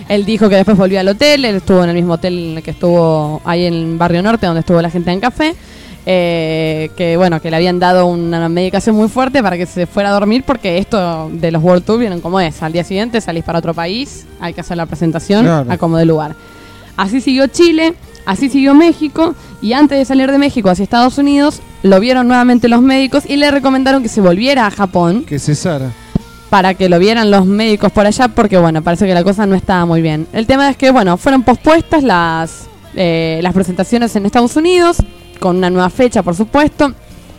Él dijo que después volvió al hotel, él estuvo en el mismo hotel en el que estuvo ahí en Barrio Norte, donde estuvo la gente en café. Que bueno, que le habían dado una medicación muy fuerte para que se fuera a dormir, porque esto de los World Tour vieron cómo es. Al día siguiente salís para otro país, hay que hacer la presentación Claro. a como de lugar. Así siguió Chile, así siguió México, y antes de salir de México hacia Estados Unidos, lo vieron nuevamente los médicos y le recomendaron que se volviera a Japón Que cesara. para que lo vieran los médicos por allá, porque bueno, parece que la cosa no estaba muy bien. El tema es que bueno, fueron pospuestas las presentaciones en Estados Unidos, con una nueva fecha, por supuesto.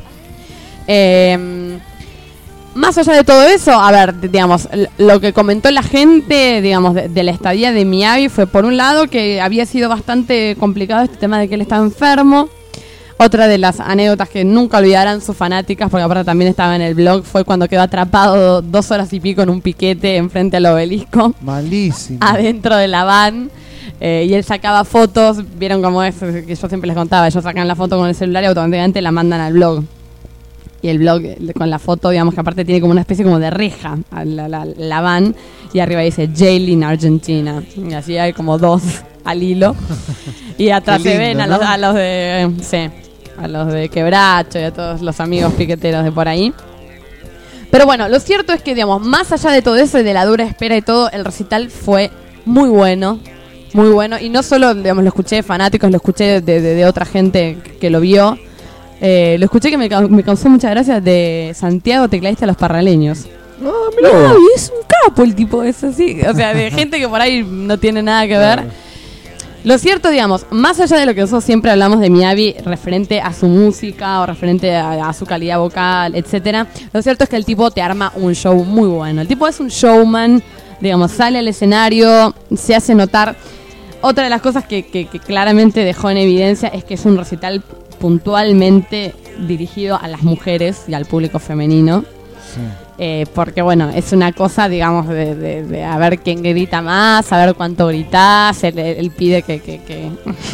Más allá de todo eso, a ver, digamos, lo que comentó la gente, digamos, de la estadía de Miyavi fue, por un lado, que había sido bastante complicado este tema de que él estaba enfermo. Otra de las anécdotas que nunca olvidarán sus fanáticas, porque aparte también estaba en el blog, fue cuando quedó atrapado 2 horas y pico en un piquete enfrente al obelisco, Malísimo. adentro de la van. Y él sacaba fotos, vieron cómo es, que yo siempre les contaba, ellos sacan la foto con el celular y automáticamente la mandan al blog. Y el blog con la foto, digamos que aparte tiene como una especie como de reja a la van, y arriba dice Jail in Argentina, y así hay como 2 al hilo. Y atrás Qué se lindo, ven ¿no? a los de sí, a los de Quebracho y a todos los amigos piqueteros de por ahí. Pero bueno, lo cierto es que, digamos, más allá de todo eso y de la dura espera y todo, el recital fue muy bueno. Muy bueno, y no solo, digamos, lo escuché de fanáticos, lo escuché de otra gente que lo vio. Lo escuché que me causó mucha gracia de Santiago, tecladista de Los Parraleños. No, y es un capo el tipo, es así. O sea, de gente que por ahí no tiene nada que ver. Lo cierto, digamos, más allá de lo que nosotros siempre hablamos de Miyavi referente a su música o referente a su calidad vocal, etcétera, lo cierto es que el tipo te arma un show muy bueno. El tipo es un showman, digamos, sale al escenario, se hace notar. Otra de las cosas que claramente dejó en evidencia es que es un recital puntualmente dirigido a las mujeres y al público femenino. Sí. Porque bueno, es una cosa, digamos, de a ver quién grita más, a ver cuánto gritás. Él pide que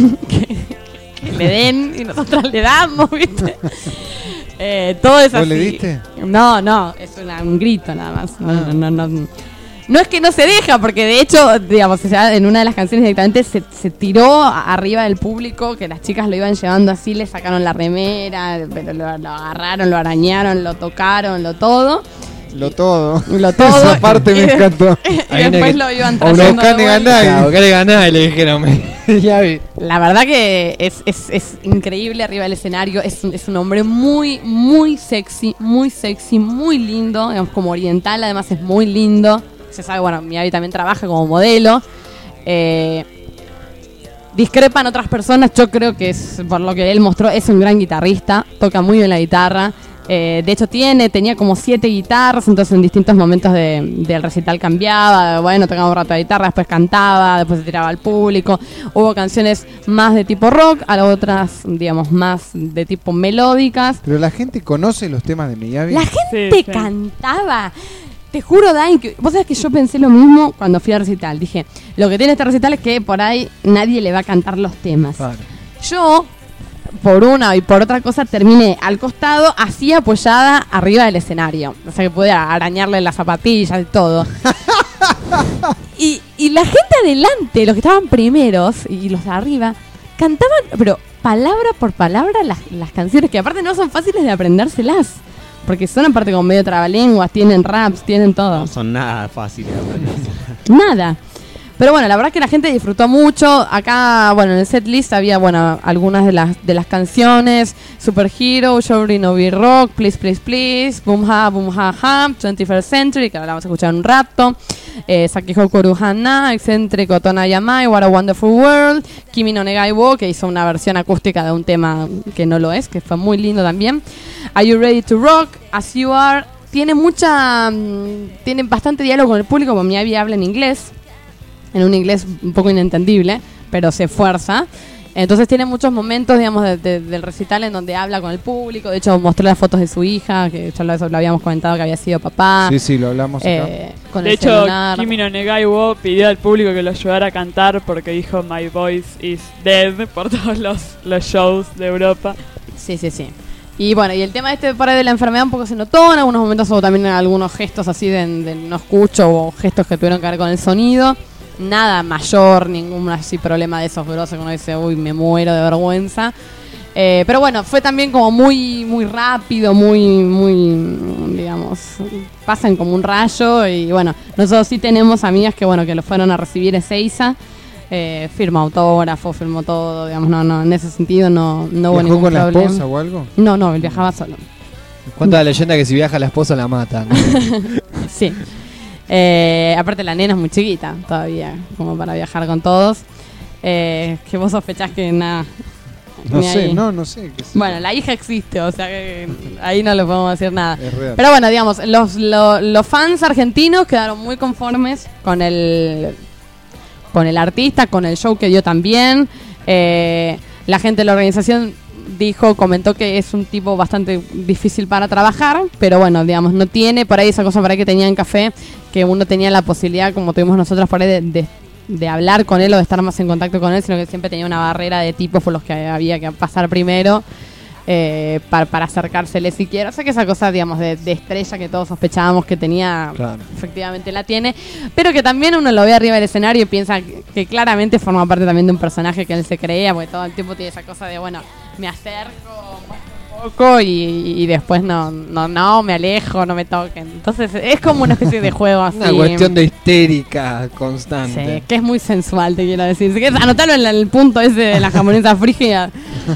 le den y nosotros le damos, ¿viste? Todo es ¿Vos así. le diste? No, es un grito nada más. No es que no se deja, porque de hecho, digamos, en una de las canciones directamente se tiró arriba del público, que las chicas lo iban llevando así, le sacaron la remera, pero lo agarraron, lo arañaron, lo tocaron, lo todo. Lo todo. Esa parte me encantó. Y después lo iban O trayendo no de cane vuelta. ganar. Claro, que le ganá y le dijeron, ya vi. La verdad que es increíble arriba del escenario. Es un hombre muy, muy sexy, muy lindo. Digamos, como oriental, además es muy lindo. Se sabe, bueno, Miyavi también trabaja como modelo. Discrepan otras personas. Yo creo que es, por lo que él mostró, es un gran guitarrista. Toca muy bien la guitarra. De hecho tenía como 7 guitarras, entonces en distintos momentos del recital cambiaba, bueno, tocaba un rato de guitarra, después cantaba, después se tiraba al público. Hubo canciones más de tipo rock, a otras, digamos, más de tipo melódicas. Pero la gente conoce los temas de Miyavi. La gente Sí, sí. cantaba. Te juro, Dain, que vos sabés que yo pensé lo mismo cuando fui al recital. Dije, lo que tiene este recital es que por ahí nadie le va a cantar los temas. Claro. Yo, por una y por otra cosa, terminé al costado, así apoyada arriba del escenario. O sea que pude arañarle las zapatillas y todo. y la gente adelante, los que estaban primeros y los de arriba, cantaban, pero palabra por palabra las canciones, que aparte no son fáciles de aprendérselas. Porque son aparte como medio trabalenguas, tienen raps, tienen todo. No son nada fáciles. Nada. Pero bueno, la verdad que la gente disfrutó mucho. Acá, bueno, en el setlist había, bueno, algunas de las canciones. Superhero, Shouting No Rock, Please, Please, Please, Boom Ha, 21st Century, que ahora vamos a escuchar un rato. Sakihoku Ruhana, Excéntrico Tona Yamai, What a Wonderful World, Kimi no Negai wo, que hizo una versión acústica de un tema que no lo es, que fue muy lindo también. Are You Ready to Rock, As You Are. Tiene bastante diálogo con el público, porque Miyavi habla en inglés. En un inglés un poco inentendible, pero se esfuerza. Entonces tiene muchos momentos, digamos, del recital en donde habla con el público. De hecho, mostró las fotos de su hija, que ya lo habíamos comentado que había sido papá. Sí, lo hablamos acá. Con De el hecho, celular. Kimi no Negai wo pidió al público que lo ayudara a cantar porque dijo My voice is dead por todos los shows de Europa. Sí. Y bueno, y el tema por ahí de la enfermedad un poco se notó. En algunos momentos hubo también algunos gestos así de no escucho o gestos que tuvieron que ver con el sonido. nada mayor, ningún así problema de esos grosos que uno dice, uy, me muero de vergüenza. Pero bueno, fue también como muy rápido, muy, digamos, pasan como un rayo. Y bueno, nosotros sí tenemos amigas que bueno, que lo fueron a recibir en Ezeiza. Firma autógrafo, firmó todo, digamos, no, en ese sentido no hubo ¿Viajó ningún con la problema. esposa o algo? No, él viajaba solo. Cuenta la leyenda que si viaja la esposa la matan. Sí. Aparte la nena es muy chiquita todavía, como para viajar con todos. Que vos sospechás que nada. No ni sé, ahí. no sé. Qué sé. Bueno, la hija existe, o sea que ahí no le podemos decir nada. Es real. Pero bueno, digamos, los fans argentinos quedaron muy conformes con el artista, con el show que dio también. La gente de la organización comentó que es un tipo bastante difícil para trabajar, pero bueno, digamos, no tiene por ahí esa cosa por ahí que tenía en Café, que uno tenía la posibilidad, como tuvimos nosotros por ahí, de hablar con él o de estar más en contacto con él, sino que siempre tenía una barrera de tipos por los que había que pasar primero para acercársele siquiera. O sea que esa cosa, digamos, de estrella que todos sospechábamos que tenía, Claro. efectivamente la tiene, pero que también uno lo ve arriba del escenario y piensa que claramente forma parte también de un personaje que él se creía, porque todo el tiempo tiene esa cosa de, bueno, me acerco, muestro un poco y después no, me alejo, no me toquen. Entonces es como una especie de juego así. Una cuestión de histérica constante. Sí, que es muy sensual, te quiero decir. Si quieres anotarlo en el punto ese de la jamonesa frígida.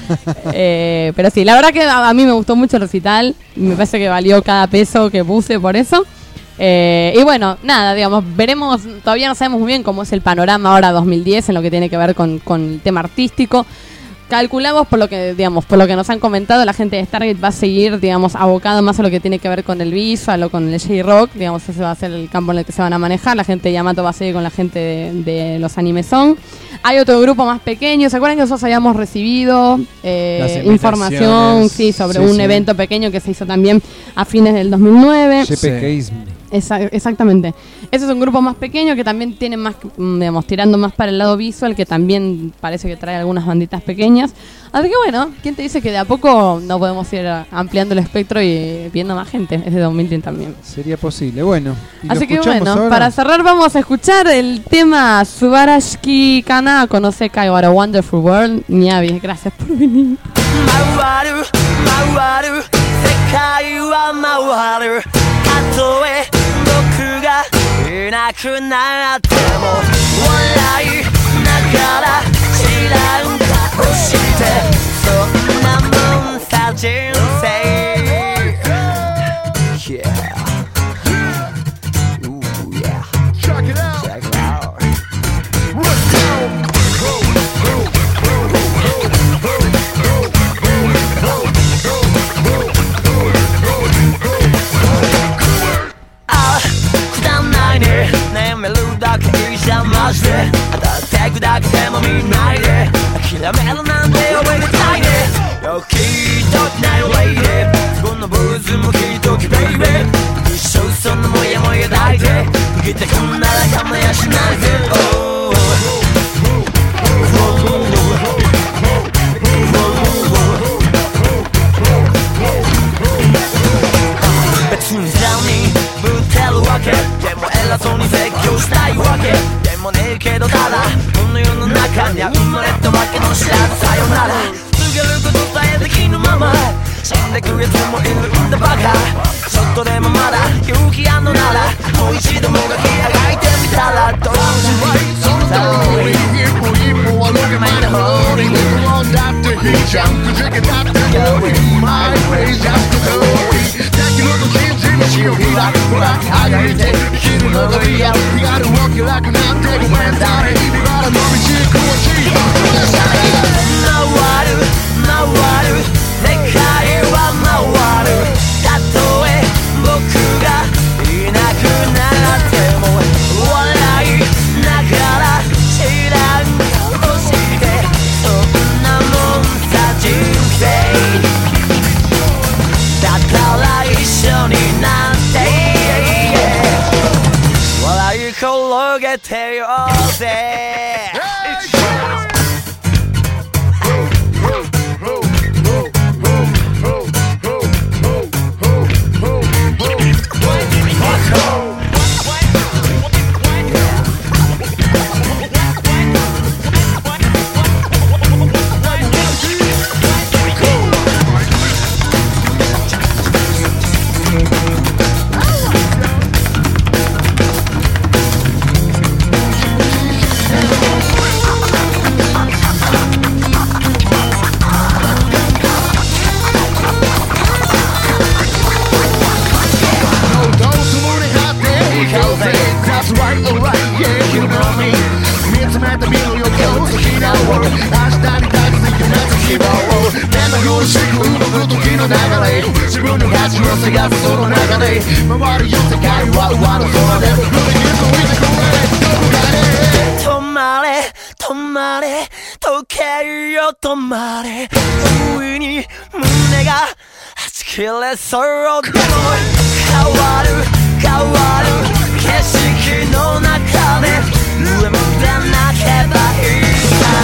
Pero sí, la verdad que a mí me gustó mucho el recital. Me parece que valió cada peso que puse por eso. Y bueno, nada, digamos, veremos. Todavía no sabemos muy bien cómo es el panorama ahora 2010 en lo que tiene que ver con el tema artístico. Calculamos por lo que nos han comentado, la gente de Stargate va a seguir, digamos, abocado más a lo que tiene que ver con el visual o con el J-Rock, digamos, ese va a ser el campo en el que se van a manejar. La gente de Yamato va a seguir con la gente de los Anime Song. Hay otro grupo más pequeño, ¿se acuerdan que nosotros habíamos recibido información sobre un evento pequeño que se hizo también a fines del 2009? JPGism. Exactamente. Ese es un grupo más pequeño que también tiene más, digamos, tirando más para el lado visual, que también parece que trae algunas banditas pequeñas. Así que bueno, ¿quién te dice que de a poco no podemos ir ampliando el espectro y viendo más gente? Es de 2010 también. Sería posible, bueno. ¿Y Así lo que escuchamos bueno, ahora? para cerrar vamos a escuchar el tema Subarashiki Kana Konosekai What a Wonderful World. Miyabi, gracias por venir. 世界は回るたとえ僕がいなくなっても笑いながら知らん顔してそんなもんさ人生 Yeah Ooh yeah Check it out Check it out Let's goマジで当たってくだけでも見ないで諦めるなんて覚えてないでよ聞いときなよレイデーこのブーズも聞いときベイベー一生そのモヤモヤ抱いて逃げてくんならかまやしないで、oh別に誰にぶってるわけでも偉そうに説教したいわけでもねえけどただこの世の中には生まれたわけの知らずさよなら告げることさえできぬまま死んでくやつもいるんだバカちょっとでもまだ勇気あんのならもう一度もがきあがいてみたらどうしようその通り一歩一歩はロケマンの方に心だって引いちゃうくじけたって多い My way just the way 敵のと信じ道を開くほらあがいて生きるのがリアル気軽を気楽なんてごめん誰意味があるの道詳しい回る回る世界は回るたとえ僕がいなくなっても笑いながら知らん顔してそんなもんさ人生だから一緒になって笑い転げてよぜ中で自分の価値を探すその中で回るよ世界は終わるそうです止まれ止まれ時計よ止まれ不意に胸がはち切れそうでも変わる変わる景色の中で上向かなけばいい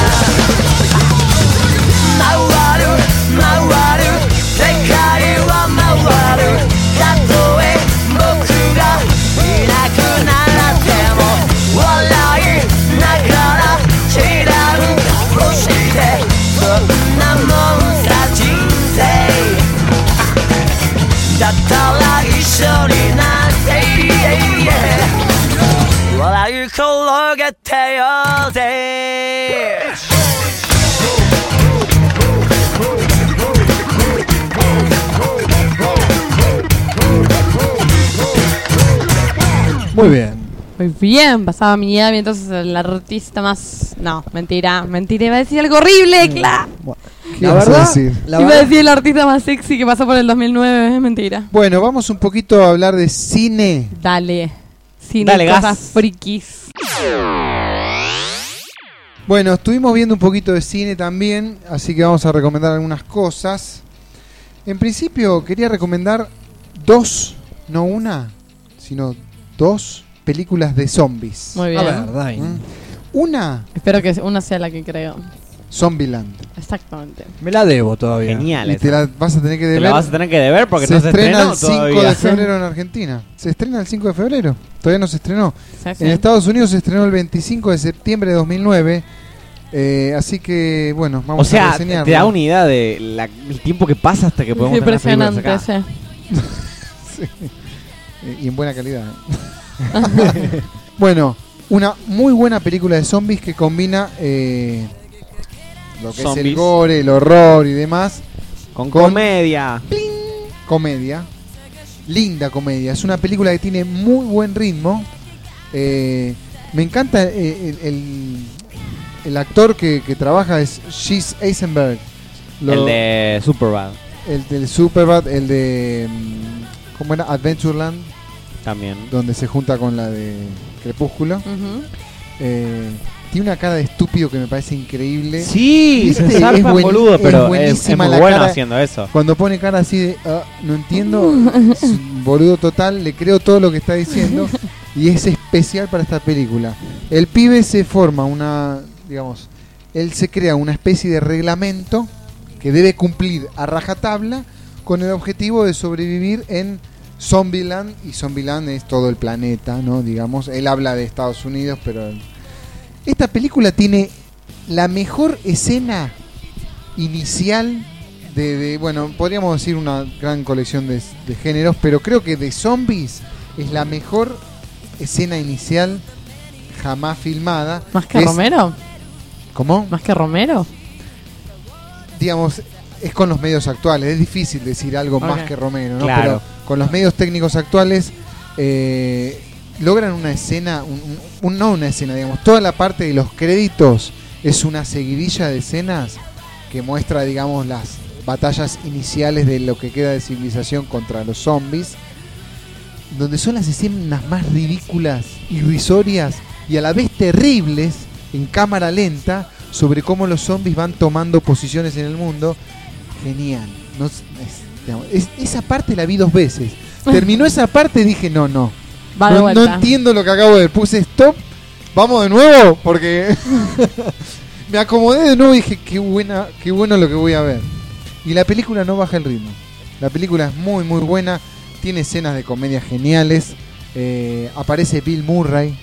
回る回る世界は回るたとえ僕がいなくなっても笑いながら知らん顔してそんなもんさ人生だったら一緒になって笑い転げてようぜ Muy bien. Muy bien, pasaba Miami, entonces el artista más... No, mentira, iba a decir algo horrible, claro. ¿Qué La vas a verdad, decir? la Iba a verdad, decir el artista más sexy que pasó por el 2009, es mentira. Bueno, vamos un poquito a hablar de cine. Dale, cine, Dale, cosas gas. frikis. Bueno, estuvimos viendo un poquito de cine también, así que vamos a recomendar algunas cosas. En principio quería recomendar dos, no una, sino dos películas de zombies. Muy a bien. ver, Dain. ¿Mm? Una, Espero que una sea la que creo. Zombieland. Exactamente. Me la debo todavía. Genial. Y te la vas a tener que Te deber. la vas a tener que deber porque se no se estrena estrenó el 5 todavía. de febrero en Argentina. Se estrena el 5 de febrero. Todavía no se estrenó. Sí, sí. En Estados Unidos se estrenó el 25 de septiembre de 2009. Así que, bueno, O vamos a sea, reseñarlo. te da una idea de el tiempo que pasa hasta que Es podemos tener las películas impresionante, acá. sí. Y en buena calidad. Bueno, una muy buena película de zombies que combina lo que es el Zombies. gore, el horror y demás. Con Con- comedia. Comedia. Linda comedia. Es una película que tiene muy buen ritmo. Me encanta el actor que trabaja es Jesse Eisenberg. El de Superbad El del Superbad, el de... ¿Cómo era? Adventureland, también. donde se junta con la de Crepúsculo. Ujú. Tiene una cara de estúpido que me parece increíble. Sí, Este se zarpa es buen- boludo, es pero es buenísima muy la bueno cara. haciendo eso. Cuando pone cara así de, no entiendo, es un boludo total, le creo todo lo que está diciendo y es especial para esta película. El pibe se forma digamos, él se crea una especie de reglamento que debe cumplir a rajatabla con el objetivo de sobrevivir en Zombieland, y Zombieland es todo el planeta, ¿no? Digamos, él habla de Estados Unidos, pero esta película tiene la mejor escena inicial bueno, podríamos decir una gran colección de géneros, pero creo que de zombies es la mejor escena inicial jamás filmada. ¿Más que Es- Romero? ¿Cómo? ¿Más que Romero? Digamos, es con los medios actuales, es difícil decir algo más Ok. que Romero, ¿no? Claro. Pero con los medios técnicos actuales logran una escena, no una escena, digamos, toda la parte de los créditos es una seguidilla de escenas que muestra, digamos, las batallas iniciales de lo que queda de civilización contra los zombies, donde son las escenas más ridículas, irrisorias y a la vez terribles en cámara lenta sobre cómo los zombies van tomando posiciones en el mundo. Genial. No, digamos, esa parte la vi 2 veces. Terminó esa parte y dije, no. Va de No vuelta. entiendo lo que acabo de ver. Puse stop. Vamos de nuevo porque me acomodé de nuevo y dije, qué bueno lo que voy a ver. Y la película no baja el ritmo. La película es muy muy buena. Tiene escenas de comedia geniales. Aparece Bill Murray.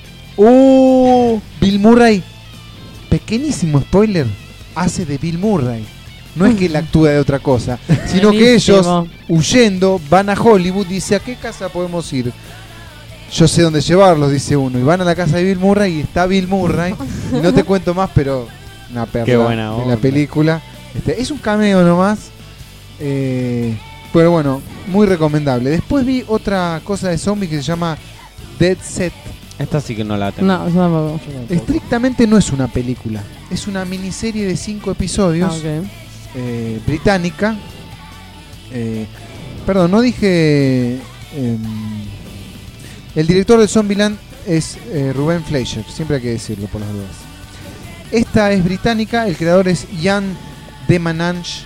Bill Murray, pequeñísimo spoiler, hace de Bill Murray. No es que él actúa de otra cosa, sino que ellos, Buenísimo. huyendo, van a Hollywood. Dice, ¿a qué casa podemos ir? Yo sé dónde llevarlos, dice uno. Y van a la casa de Bill Murray y está Bill Murray. Y no te cuento más, pero una perla Qué buena de la onda. película. Es un cameo nomás. Pero bueno, muy recomendable. Después vi otra cosa de zombies que se llama Dead Set. Esta sí que no la tengo. No, yo tampoco. Estrictamente no es una película. Es una miniserie de 5 episodios Ah, ok. británica. Perdón, no dije. El director de Zombieland es Ruben Fleischer, siempre hay que decirlo por las dudas. Esta es británica, el creador es Ian Demanange.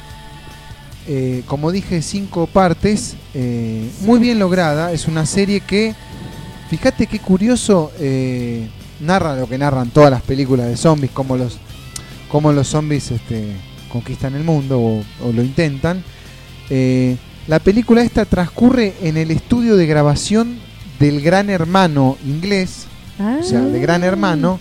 Como dije, 5 partes, muy bien lograda. Es una serie que, fíjate qué curioso, narra lo que narran todas las películas de zombies, cómo los zombies conquistan el mundo o lo intentan. La película esta transcurre en el estudio de grabación del Gran Hermano inglés, o sea, de Gran Hermano.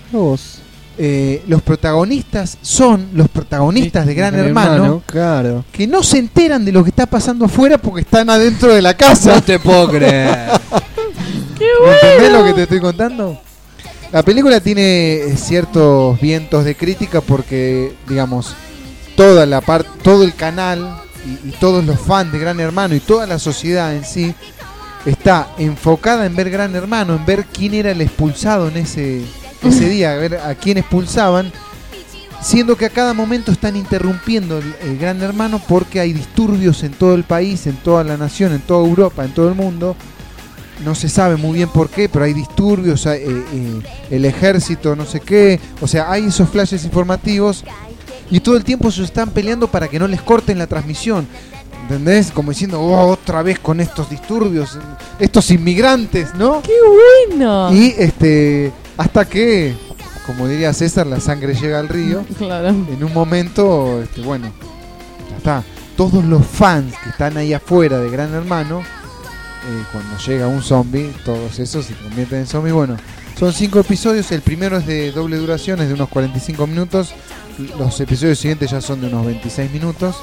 Los protagonistas son los protagonistas de Gran Hermano, claro. que no se enteran de lo que está pasando afuera porque están adentro de la casa. No te puedo creer. ¿Me entendés lo que te estoy contando? La película tiene ciertos vientos de crítica porque, digamos, todo el canal y todos los fans de Gran Hermano y toda la sociedad en sí está enfocada en ver Gran Hermano, en ver quién era el expulsado en ese día, a ver a quién expulsaban, siendo que a cada momento están interrumpiendo el Gran Hermano porque hay disturbios en todo el país, en toda la nación, en toda Europa, en todo el mundo. No se sabe muy bien por qué, pero hay disturbios, el ejército, no sé qué, o sea, hay esos flashes informativos y todo el tiempo se están peleando para que no les corten la transmisión. ¿Entendés? Como diciendo, otra vez con estos disturbios, estos inmigrantes, ¿no? ¡Qué bueno! Y hasta que, como diría César, la sangre llega al río. Claro. En un momento, bueno, ya está. Todos los fans que están ahí afuera de Gran Hermano, cuando llega un zombie, todos esos se convierten en zombies. Bueno, son 5 episodios. El primero es de doble duración, es de unos 45 minutos. Los episodios siguientes ya son de unos 26 minutos.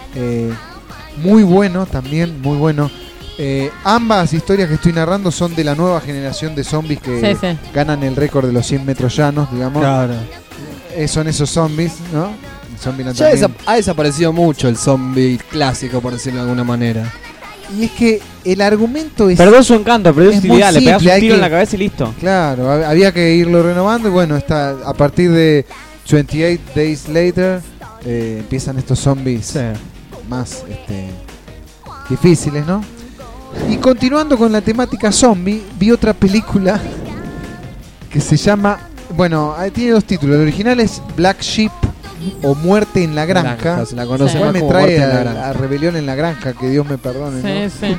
Muy bueno también, muy bueno. Ambas historias que estoy narrando son de la nueva generación de zombies que ganan el récord de los 100 metros llanos, digamos. Claro. Son esos zombies, ¿no? Ya ha desaparecido mucho el zombie clásico, por decirlo de alguna manera. Y es que el argumento es... Perdió su encanto, perdió su muy utilidad, le pegas simple, un hay tiro en que- la cabeza y listo. Claro, había que irlo renovando y bueno, a partir de 28 Days Later empiezan estos zombies más difíciles, ¿no? Y continuando con la temática zombie, vi otra película que se llama, bueno, tiene 2 títulos. El original es Black Sheep o Muerte en la Granja. Se la conoce Igual más me como trae Muerte en la Granja. a Rebelión en la Granja, que Dios me perdone, ¿no? Sí.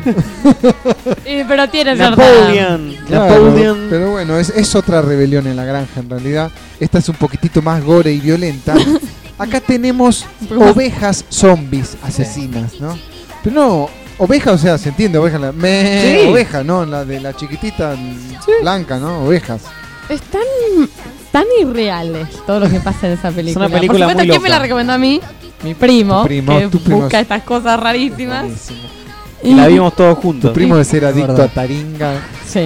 Pero tiene cierta... Napoleon. Claro, Napoleon. pero bueno, es otra Rebelión en la Granja en realidad. Esta es un poquitito más gore y violenta. Acá tenemos ovejas zombies asesinas, ¿no? Pero no, oveja, o sea, se entiende, oveja, Sí. oveja, ¿no? La de la chiquitita blanca, ¿no? Ovejas. Están tan irreales todo lo que pasa en esa película. una película Por supuesto, muy ¿quién me loca. la recomendó a mí? Mi primo, Tu primo, que tu primo busca es- estas cosas rarísimas. Buenísimo. Y la vimos todos Tu juntos. primo de ser adicto verdad. a Taringa. Sí.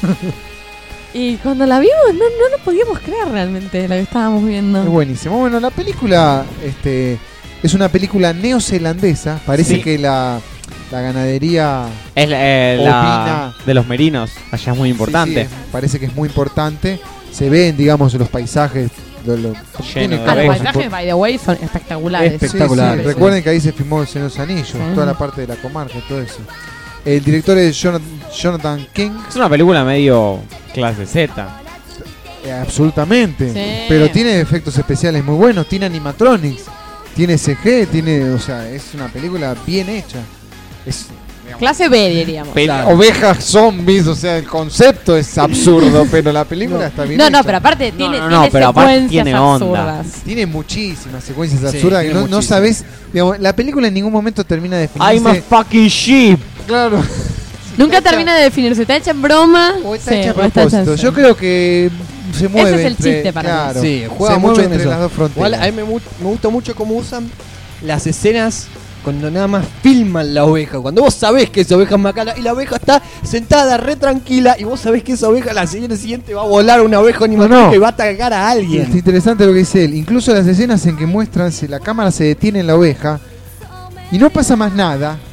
Y cuando la vimos no lo podíamos creer realmente lo que estábamos viendo. Es buenísimo. Bueno, la película es una película neozelandesa. Parece Sí. que la ganadería Es la Ovina. de los merinos, allá es muy importante. sí, parece que es muy importante. Se ven, digamos, los paisajes. Tiene de Ah, los ovejas. paisajes, by the way, son espectaculares. Espectacular. Sí, sí. Recuerden que ahí se filmó El Señor de los Anillos, Sí. toda la parte de la comarca, todo eso. El director es Jonathan King. Es una película medio clase Z. Absolutamente. Sí. Pero tiene efectos especiales muy buenos, tiene animatronics, tiene CG, o sea, es una película bien hecha. Es Clase B, diríamos. ovejas zombies, o sea, el concepto es absurdo, pero la película está bien No, hecha. pero aparte tiene, no, tiene pero aparte secuencias tiene onda. absurdas. Tiene muchísimas secuencias Sí, absurdas que tiene no muchísimas. sabes, digamos, la película en ningún momento termina de definirse. I'm a fucking sheep. Claro. Nunca Está termina de definirse. ¿Está hecha en broma? O está Sí, hecha a o está hecha propósito. en Yo serio. creo que se mueve. Ese es el entre- chiste para mí. claro, Sí, juega se mucho mueve en entre eso. las dos fronteras. Igual a mí me gusta mucho cómo usan las escenas cuando nada más filman la oveja. Cuando vos sabés que esa oveja es macana y la oveja está sentada re tranquila y vos sabés que esa oveja la siguiente va a volar una oveja animatrónica No. y va a atacar a Es alguien. interesante lo que dice él. Incluso las escenas en que muestran si la cámara se detiene en la oveja y no pasa más nada.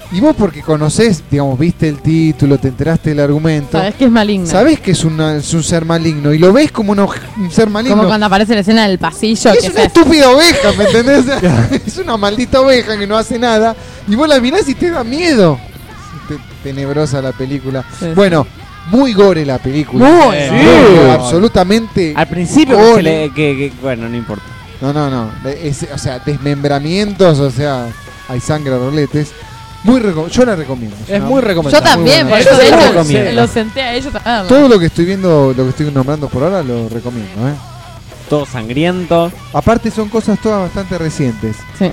Y vos porque conocés, digamos, viste el título, te enteraste del argumento, Sabés que es maligna. sabés que es un ser maligno y lo ves como un ser maligno. Como cuando aparece la escena del pasillo. Es que una estúpida oveja, ¿me entendés? O sea, es una maldita oveja que no hace nada y vos la mirás y te da miedo. Tenebrosa la película. Sí, bueno, muy gore la película. Muy, sí. Absolutamente. Al principio gore. bueno, no importa. No. O sea, desmembramientos, o sea, hay sangre a roletes. Yo la recomiendo. Es ¿no? muy recomendable. Yo también, Muy por buena. eso de Yo la hecho recomiendo. lo senté a ellos a verlo. Todo lo que estoy viendo, lo que estoy nombrando por ahora, lo recomiendo. Todo sangriento. Aparte son cosas todas bastante recientes. Sí.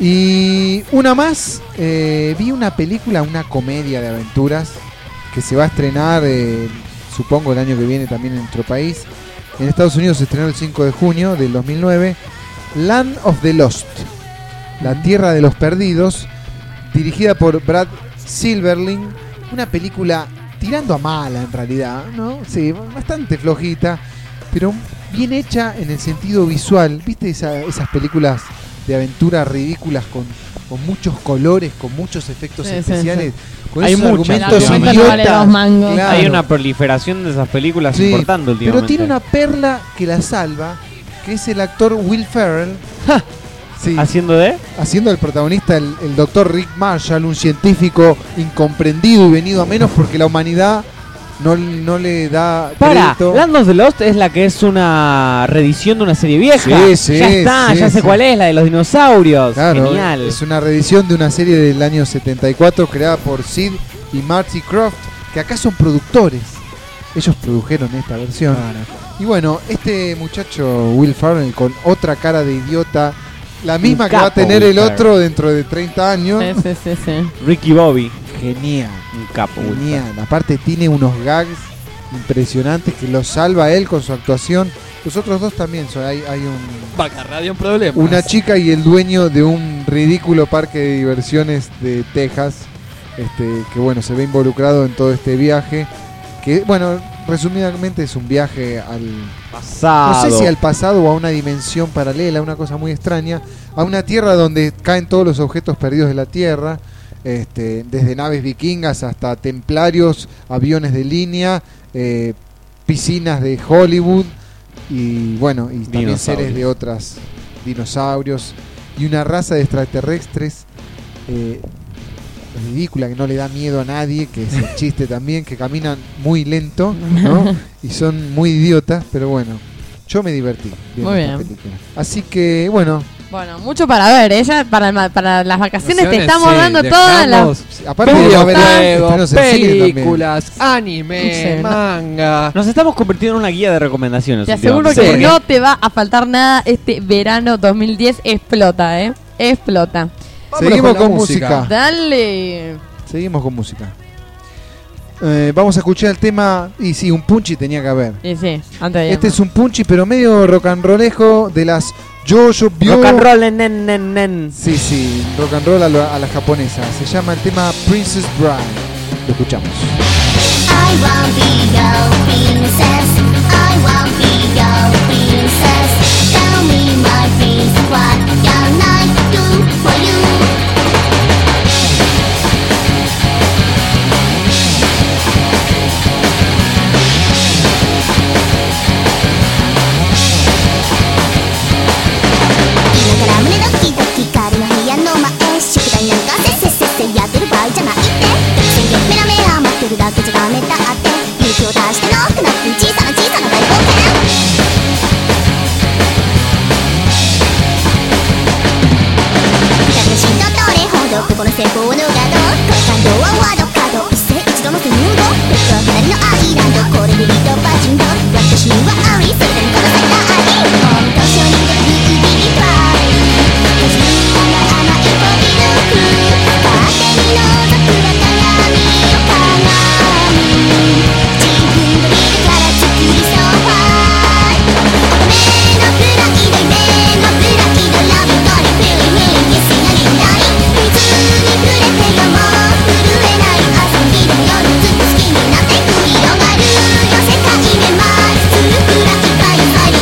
Y una más, vi una película, una comedia de aventuras que se va a estrenar, supongo el año que viene también en nuestro país. En Estados Unidos se estrenó el 5 de junio del 2009, Land of the Lost, La Tierra de los Perdidos, dirigida por Brad Silverling. Una película tirando a mala en realidad, ¿no? Sí, bastante flojita, pero bien hecha en el sentido visual. ¿Viste esas películas de aventuras ridículas con muchos colores, con muchos efectos Sí, sí, especiales? Con Hay esos muchas, argumentos el argumento no vale idiotas. dos mangos. Claro. Hay una proliferación de esas películas Sí, importante últimamente. pero tiene una perla que la salva, que es el actor Will Ferrell. Sí, ¿Haciendo de? haciendo el protagonista el doctor Rick Marshall, un científico incomprendido y venido a menos porque la humanidad no le da Para, crédito. Land of the Lost es la que es una reedición de una serie vieja. Sí, sí, ya está, sí, ya sé sí. cuál es, la de los dinosaurios. Claro, Genial. es una reedición de una serie del año 74 creada por Sid y Marty Krofft, que acá son productores. Ellos produjeron esta versión. Y bueno, este muchacho Will Ferrell con otra cara de idiota, la misma que va a capo, tener Will el otro dentro de 30 años. Sí. Ricky Bobby, Genial, un capo. Will genial. Aparte tiene unos gags impresionantes que los salva él con su actuación. Los otros dos también son. Hay Vaca Radio, un problema. una chica y el dueño de un ridículo parque de diversiones de Texas, que bueno, se ve involucrado en todo este viaje. Que bueno, resumidamente es un viaje al Pasado. no sé si al pasado o a una dimensión paralela, una cosa muy extraña, a una tierra donde caen todos los objetos perdidos de la tierra, desde naves vikingas hasta templarios, aviones de línea, piscinas de Hollywood y bueno, y también Dinosaurios. seres de otras dinosaurios y una raza de extraterrestres ridícula que no le da miedo a nadie, que es el chiste también, que caminan muy lento, ¿no? Y son muy idiotas, pero bueno, yo me divertí viendo Muy esta bien. película. Así que bueno, Bueno, mucho para ver. Ella para las vacaciones te estamos Sí, dando todas las... dejamos aparte de haber videojuegos, estrenos en cine también. películas, anime, Sí. manga. Nos estamos convirtiendo en una guía de recomendaciones. Te aseguro últimamente. que no te va a faltar nada este verano 2010. Explota, explota. Seguimos la con música. Dale. Seguimos con música. Vamos a escuchar el tema, y sí, un punchy tenía que haber. Y sí, antes de Este es un punchy, pero medio rock and rollejo de las Jojo Bio. Rock and roll, nen. Sí, rock and roll a la japonesa. Se llama el tema Princess Bride. Lo escuchamos. I won't be your princess. I won't be your princess. Tell me, my prince, what can I do for you?今から胸ドキドキ彼の部屋の前宿題なんかせやってる場合じゃないって宣言メラメラ待ってるだけじゃダメだって勇気を出してノックノック小さな大冒険私のどれほどここの成功のガード感動はワードカード一世一度のスムードベッドは隣のアイランドこれでリードバージンド私にはありすでにこの世界本当初に出るビビリトライ自分が甘い飛び抜く勝手に覗くは鏡よ鏡自分の見てから作りそうファイ乙女のプライド夢のプライドラビットにフィーリングイエスなりない水に触れてよもう震えない朝日の夜ずっと好きになってく広がるよ世界で舞いするくらい深い愛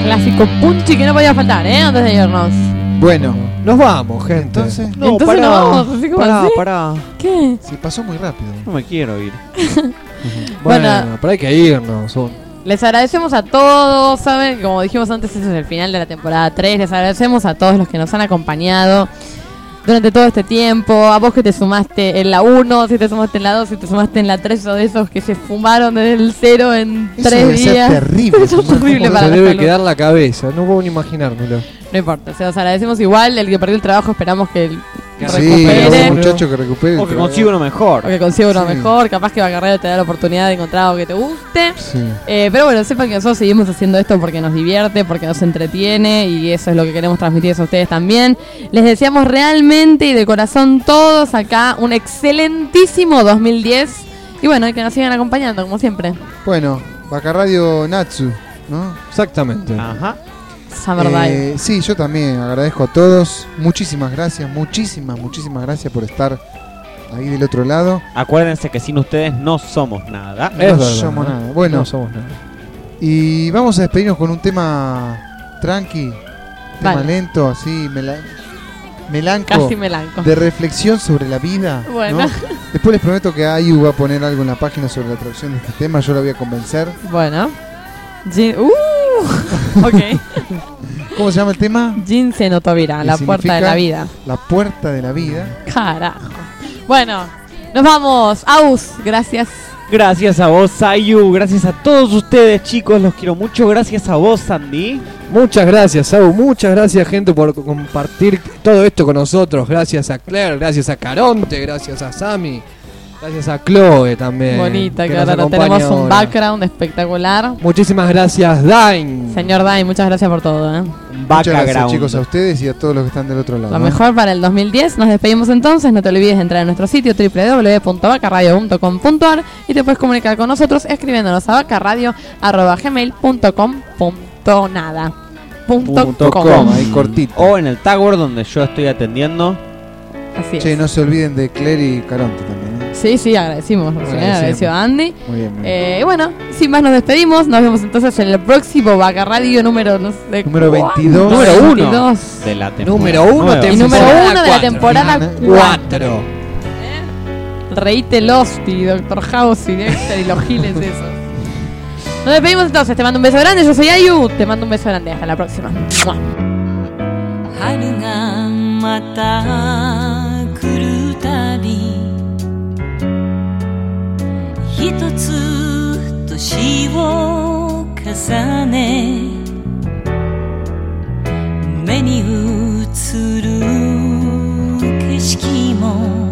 clásico punchi que no podía faltar, antes de irnos. Bueno, Nos vamos, gente. entonces, No, Entonces pará, nos vamos, así como así. pará. ¿Qué? se pasó muy rápido. No me quiero ir. Bueno, Bueno. pero hay que irnos. Les agradecemos a todos, ¿saben? Como dijimos antes, este es el final de la temporada 3. Les agradecemos a todos los que nos han acompañado durante todo este tiempo. A vos que te sumaste en la 1, si te sumaste en la 2, si te sumaste en la 3, o de esos que se fumaron desde el 0 en Eso 3 debe ser días. terrible. Eso es fumar horrible como para Se la debe salud. quedar la cabeza. No puedo ni imaginármelo. No importa, se los agradecemos igual. El que perdió el trabajo esperamos que Que Sí, recupere. un muchacho que recupere. el O que trabajo. consiga uno mejor. O que consiga uno Sí. mejor. Capaz que Bacarrero te da la oportunidad de encontrar algo que te guste. Sí. Pero bueno, sepan que nosotros seguimos haciendo esto porque nos divierte, porque nos entretiene, y eso es lo que queremos transmitirles a ustedes también. Les deseamos realmente y de corazón todos acá un excelentísimo 2010. Y bueno, y que nos sigan acompañando como siempre. Bueno, Bacaradio Natsu, ¿no? Exactamente. Ajá. Summer Dive. Sí, yo también agradezco a todos. Muchísimas gracias gracias por estar ahí del otro lado. Acuérdense que sin ustedes no somos nada. Es no verdad, somos ¿no? nada. Bueno, No somos nada. y vamos a despedirnos con un tema tranqui, tema Vale. lento, así, melanco, Casi melanco. de reflexión sobre la vida. Bueno. ¿no? Después les prometo que Ayu va a poner algo en la página sobre la traducción de este tema, yo la voy a convencer. Bueno. Ok. ¿Cómo se llama el tema? Jinsen Otovira, ¿Qué la puerta de significa? la vida. La puerta de la vida. Carajo. Bueno, nos vamos. Aus, gracias. Gracias a vos, Sayu. Gracias a todos ustedes, chicos. Los quiero mucho. Gracias a vos, Sandy. Muchas gracias, Sau. Muchas gracias, gente, por compartir todo esto con nosotros. Gracias a Claire, gracias a Caronte, gracias a Sammy, gracias a Chloe también. Bonita, que nos ahora acompaña tenemos un ahora. background espectacular. Muchísimas gracias, Dain. Señor Dai, muchas gracias por todo. Muchas gracias, chicos, a ustedes y a todos los que están del otro lado. Lo ¿no? mejor para el 2010. Nos despedimos entonces. No te olvides de entrar a nuestro sitio www.bacaradio.com.ar y te puedes comunicar con nosotros escribiéndonos a bacaradio@gmail.com.nada. .com, ahí cortito. O en el Tower donde yo estoy atendiendo. Así es. Che, no se olviden de Claire y Caronte también. ¿no? Sí, agradecimos. Agradeció a Andy. Muy bien. Muy bien. Y bueno, sin más nos despedimos. Nos vemos entonces en el próximo Bacaradio número, no sé, Número ¿cuál? 22. Número 1 22. de la temporada. Número 1 nueva. Y número 1 de la temporada 4. 4. Reíte Losty, Dr. House y Dexter y los giles de esos. Nos despedimos entonces. Te mando un beso grande. Yo soy Ayu. Te mando un beso grande. Hasta la próxima. ¡Mua! 春がまた来るたび一つ年を重ね目に映る景色も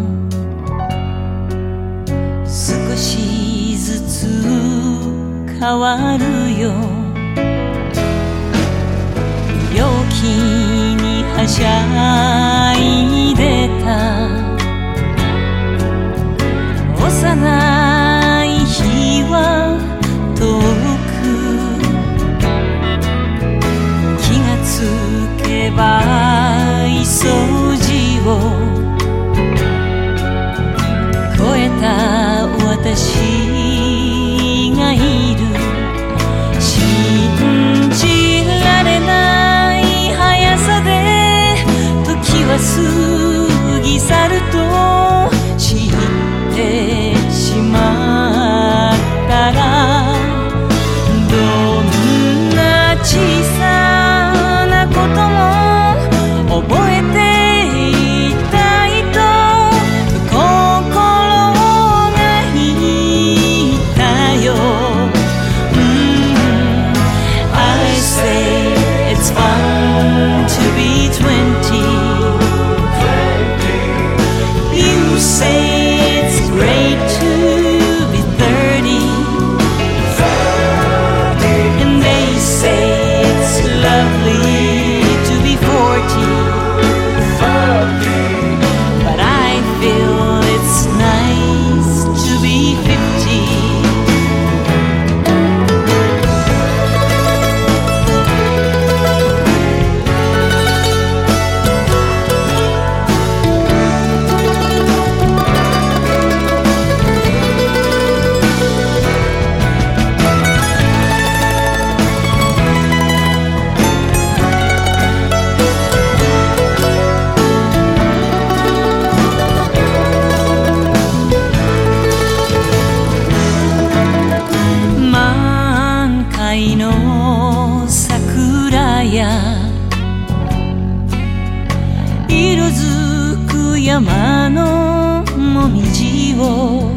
少しずつ変わるよ陽気にはしゃいでた幼い日は遠く気がつけば掃除を超えた私がいる信じられない速さで時山のもみじを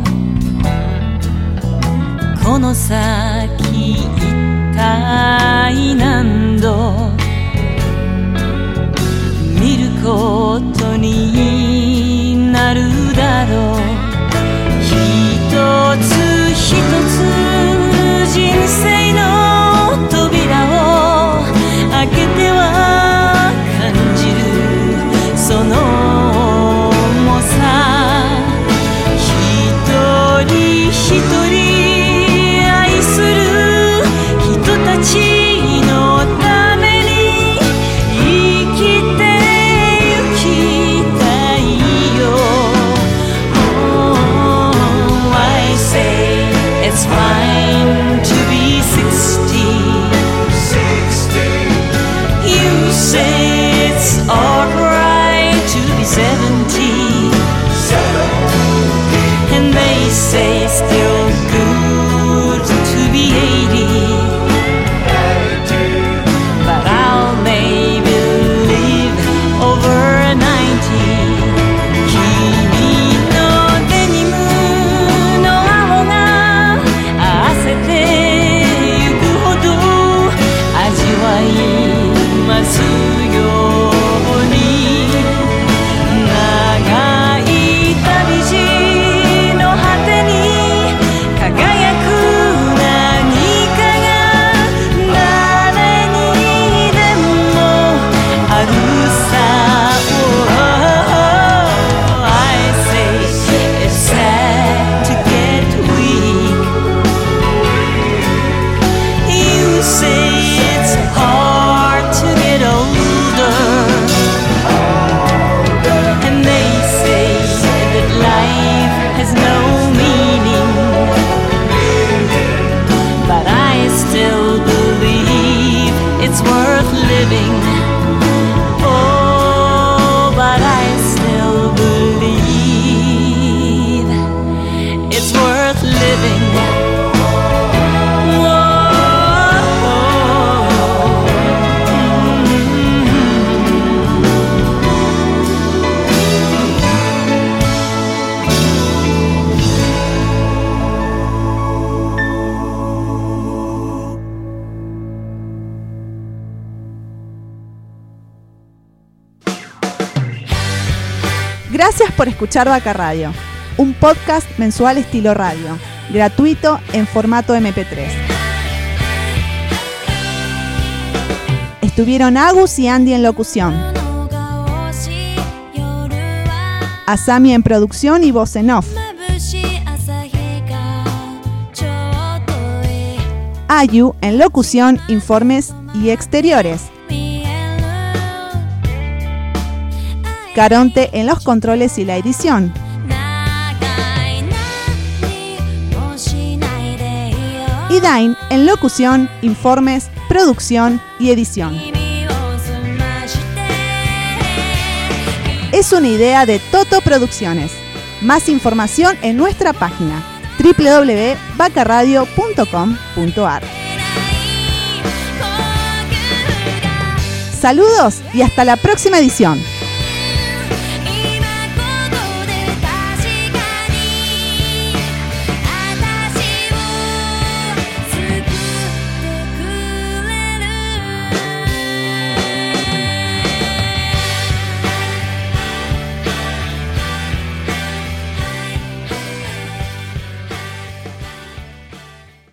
この先一体何度見ることになるだろう。一つ一つ人生の扉を開けては感じるその重さ。一人一人愛する人たちのために生きてゆきたいよ。Oh, I say it's fine to be 60. You say it's alright to be 70. And they say still good to be 80. But I'll maybe live over 90. 君のデニムの青が合わせてゆくほど味わいますように。長い旅路の果てに輝く何かが誰にでもあるさ。Oh, I say it's sad to get weak. You say it's hard to get older. And they say that life has no meaning. But I still believe it's worth living. Oh, but I still believe it's worth living. Gracias por escuchar Vaca Radio, un podcast mensual estilo radio, gratuito en formato MP3. Estuvieron Agus y Andy en locución, Asami en producción y voz en off, Ayu en locución, informes y exteriores, Caronte en los controles y la edición, y Dain en locución, informes, producción y edición. Es una idea de Toto Producciones. Más información en nuestra página www.vacaradio.com.ar. Saludos y hasta la próxima edición.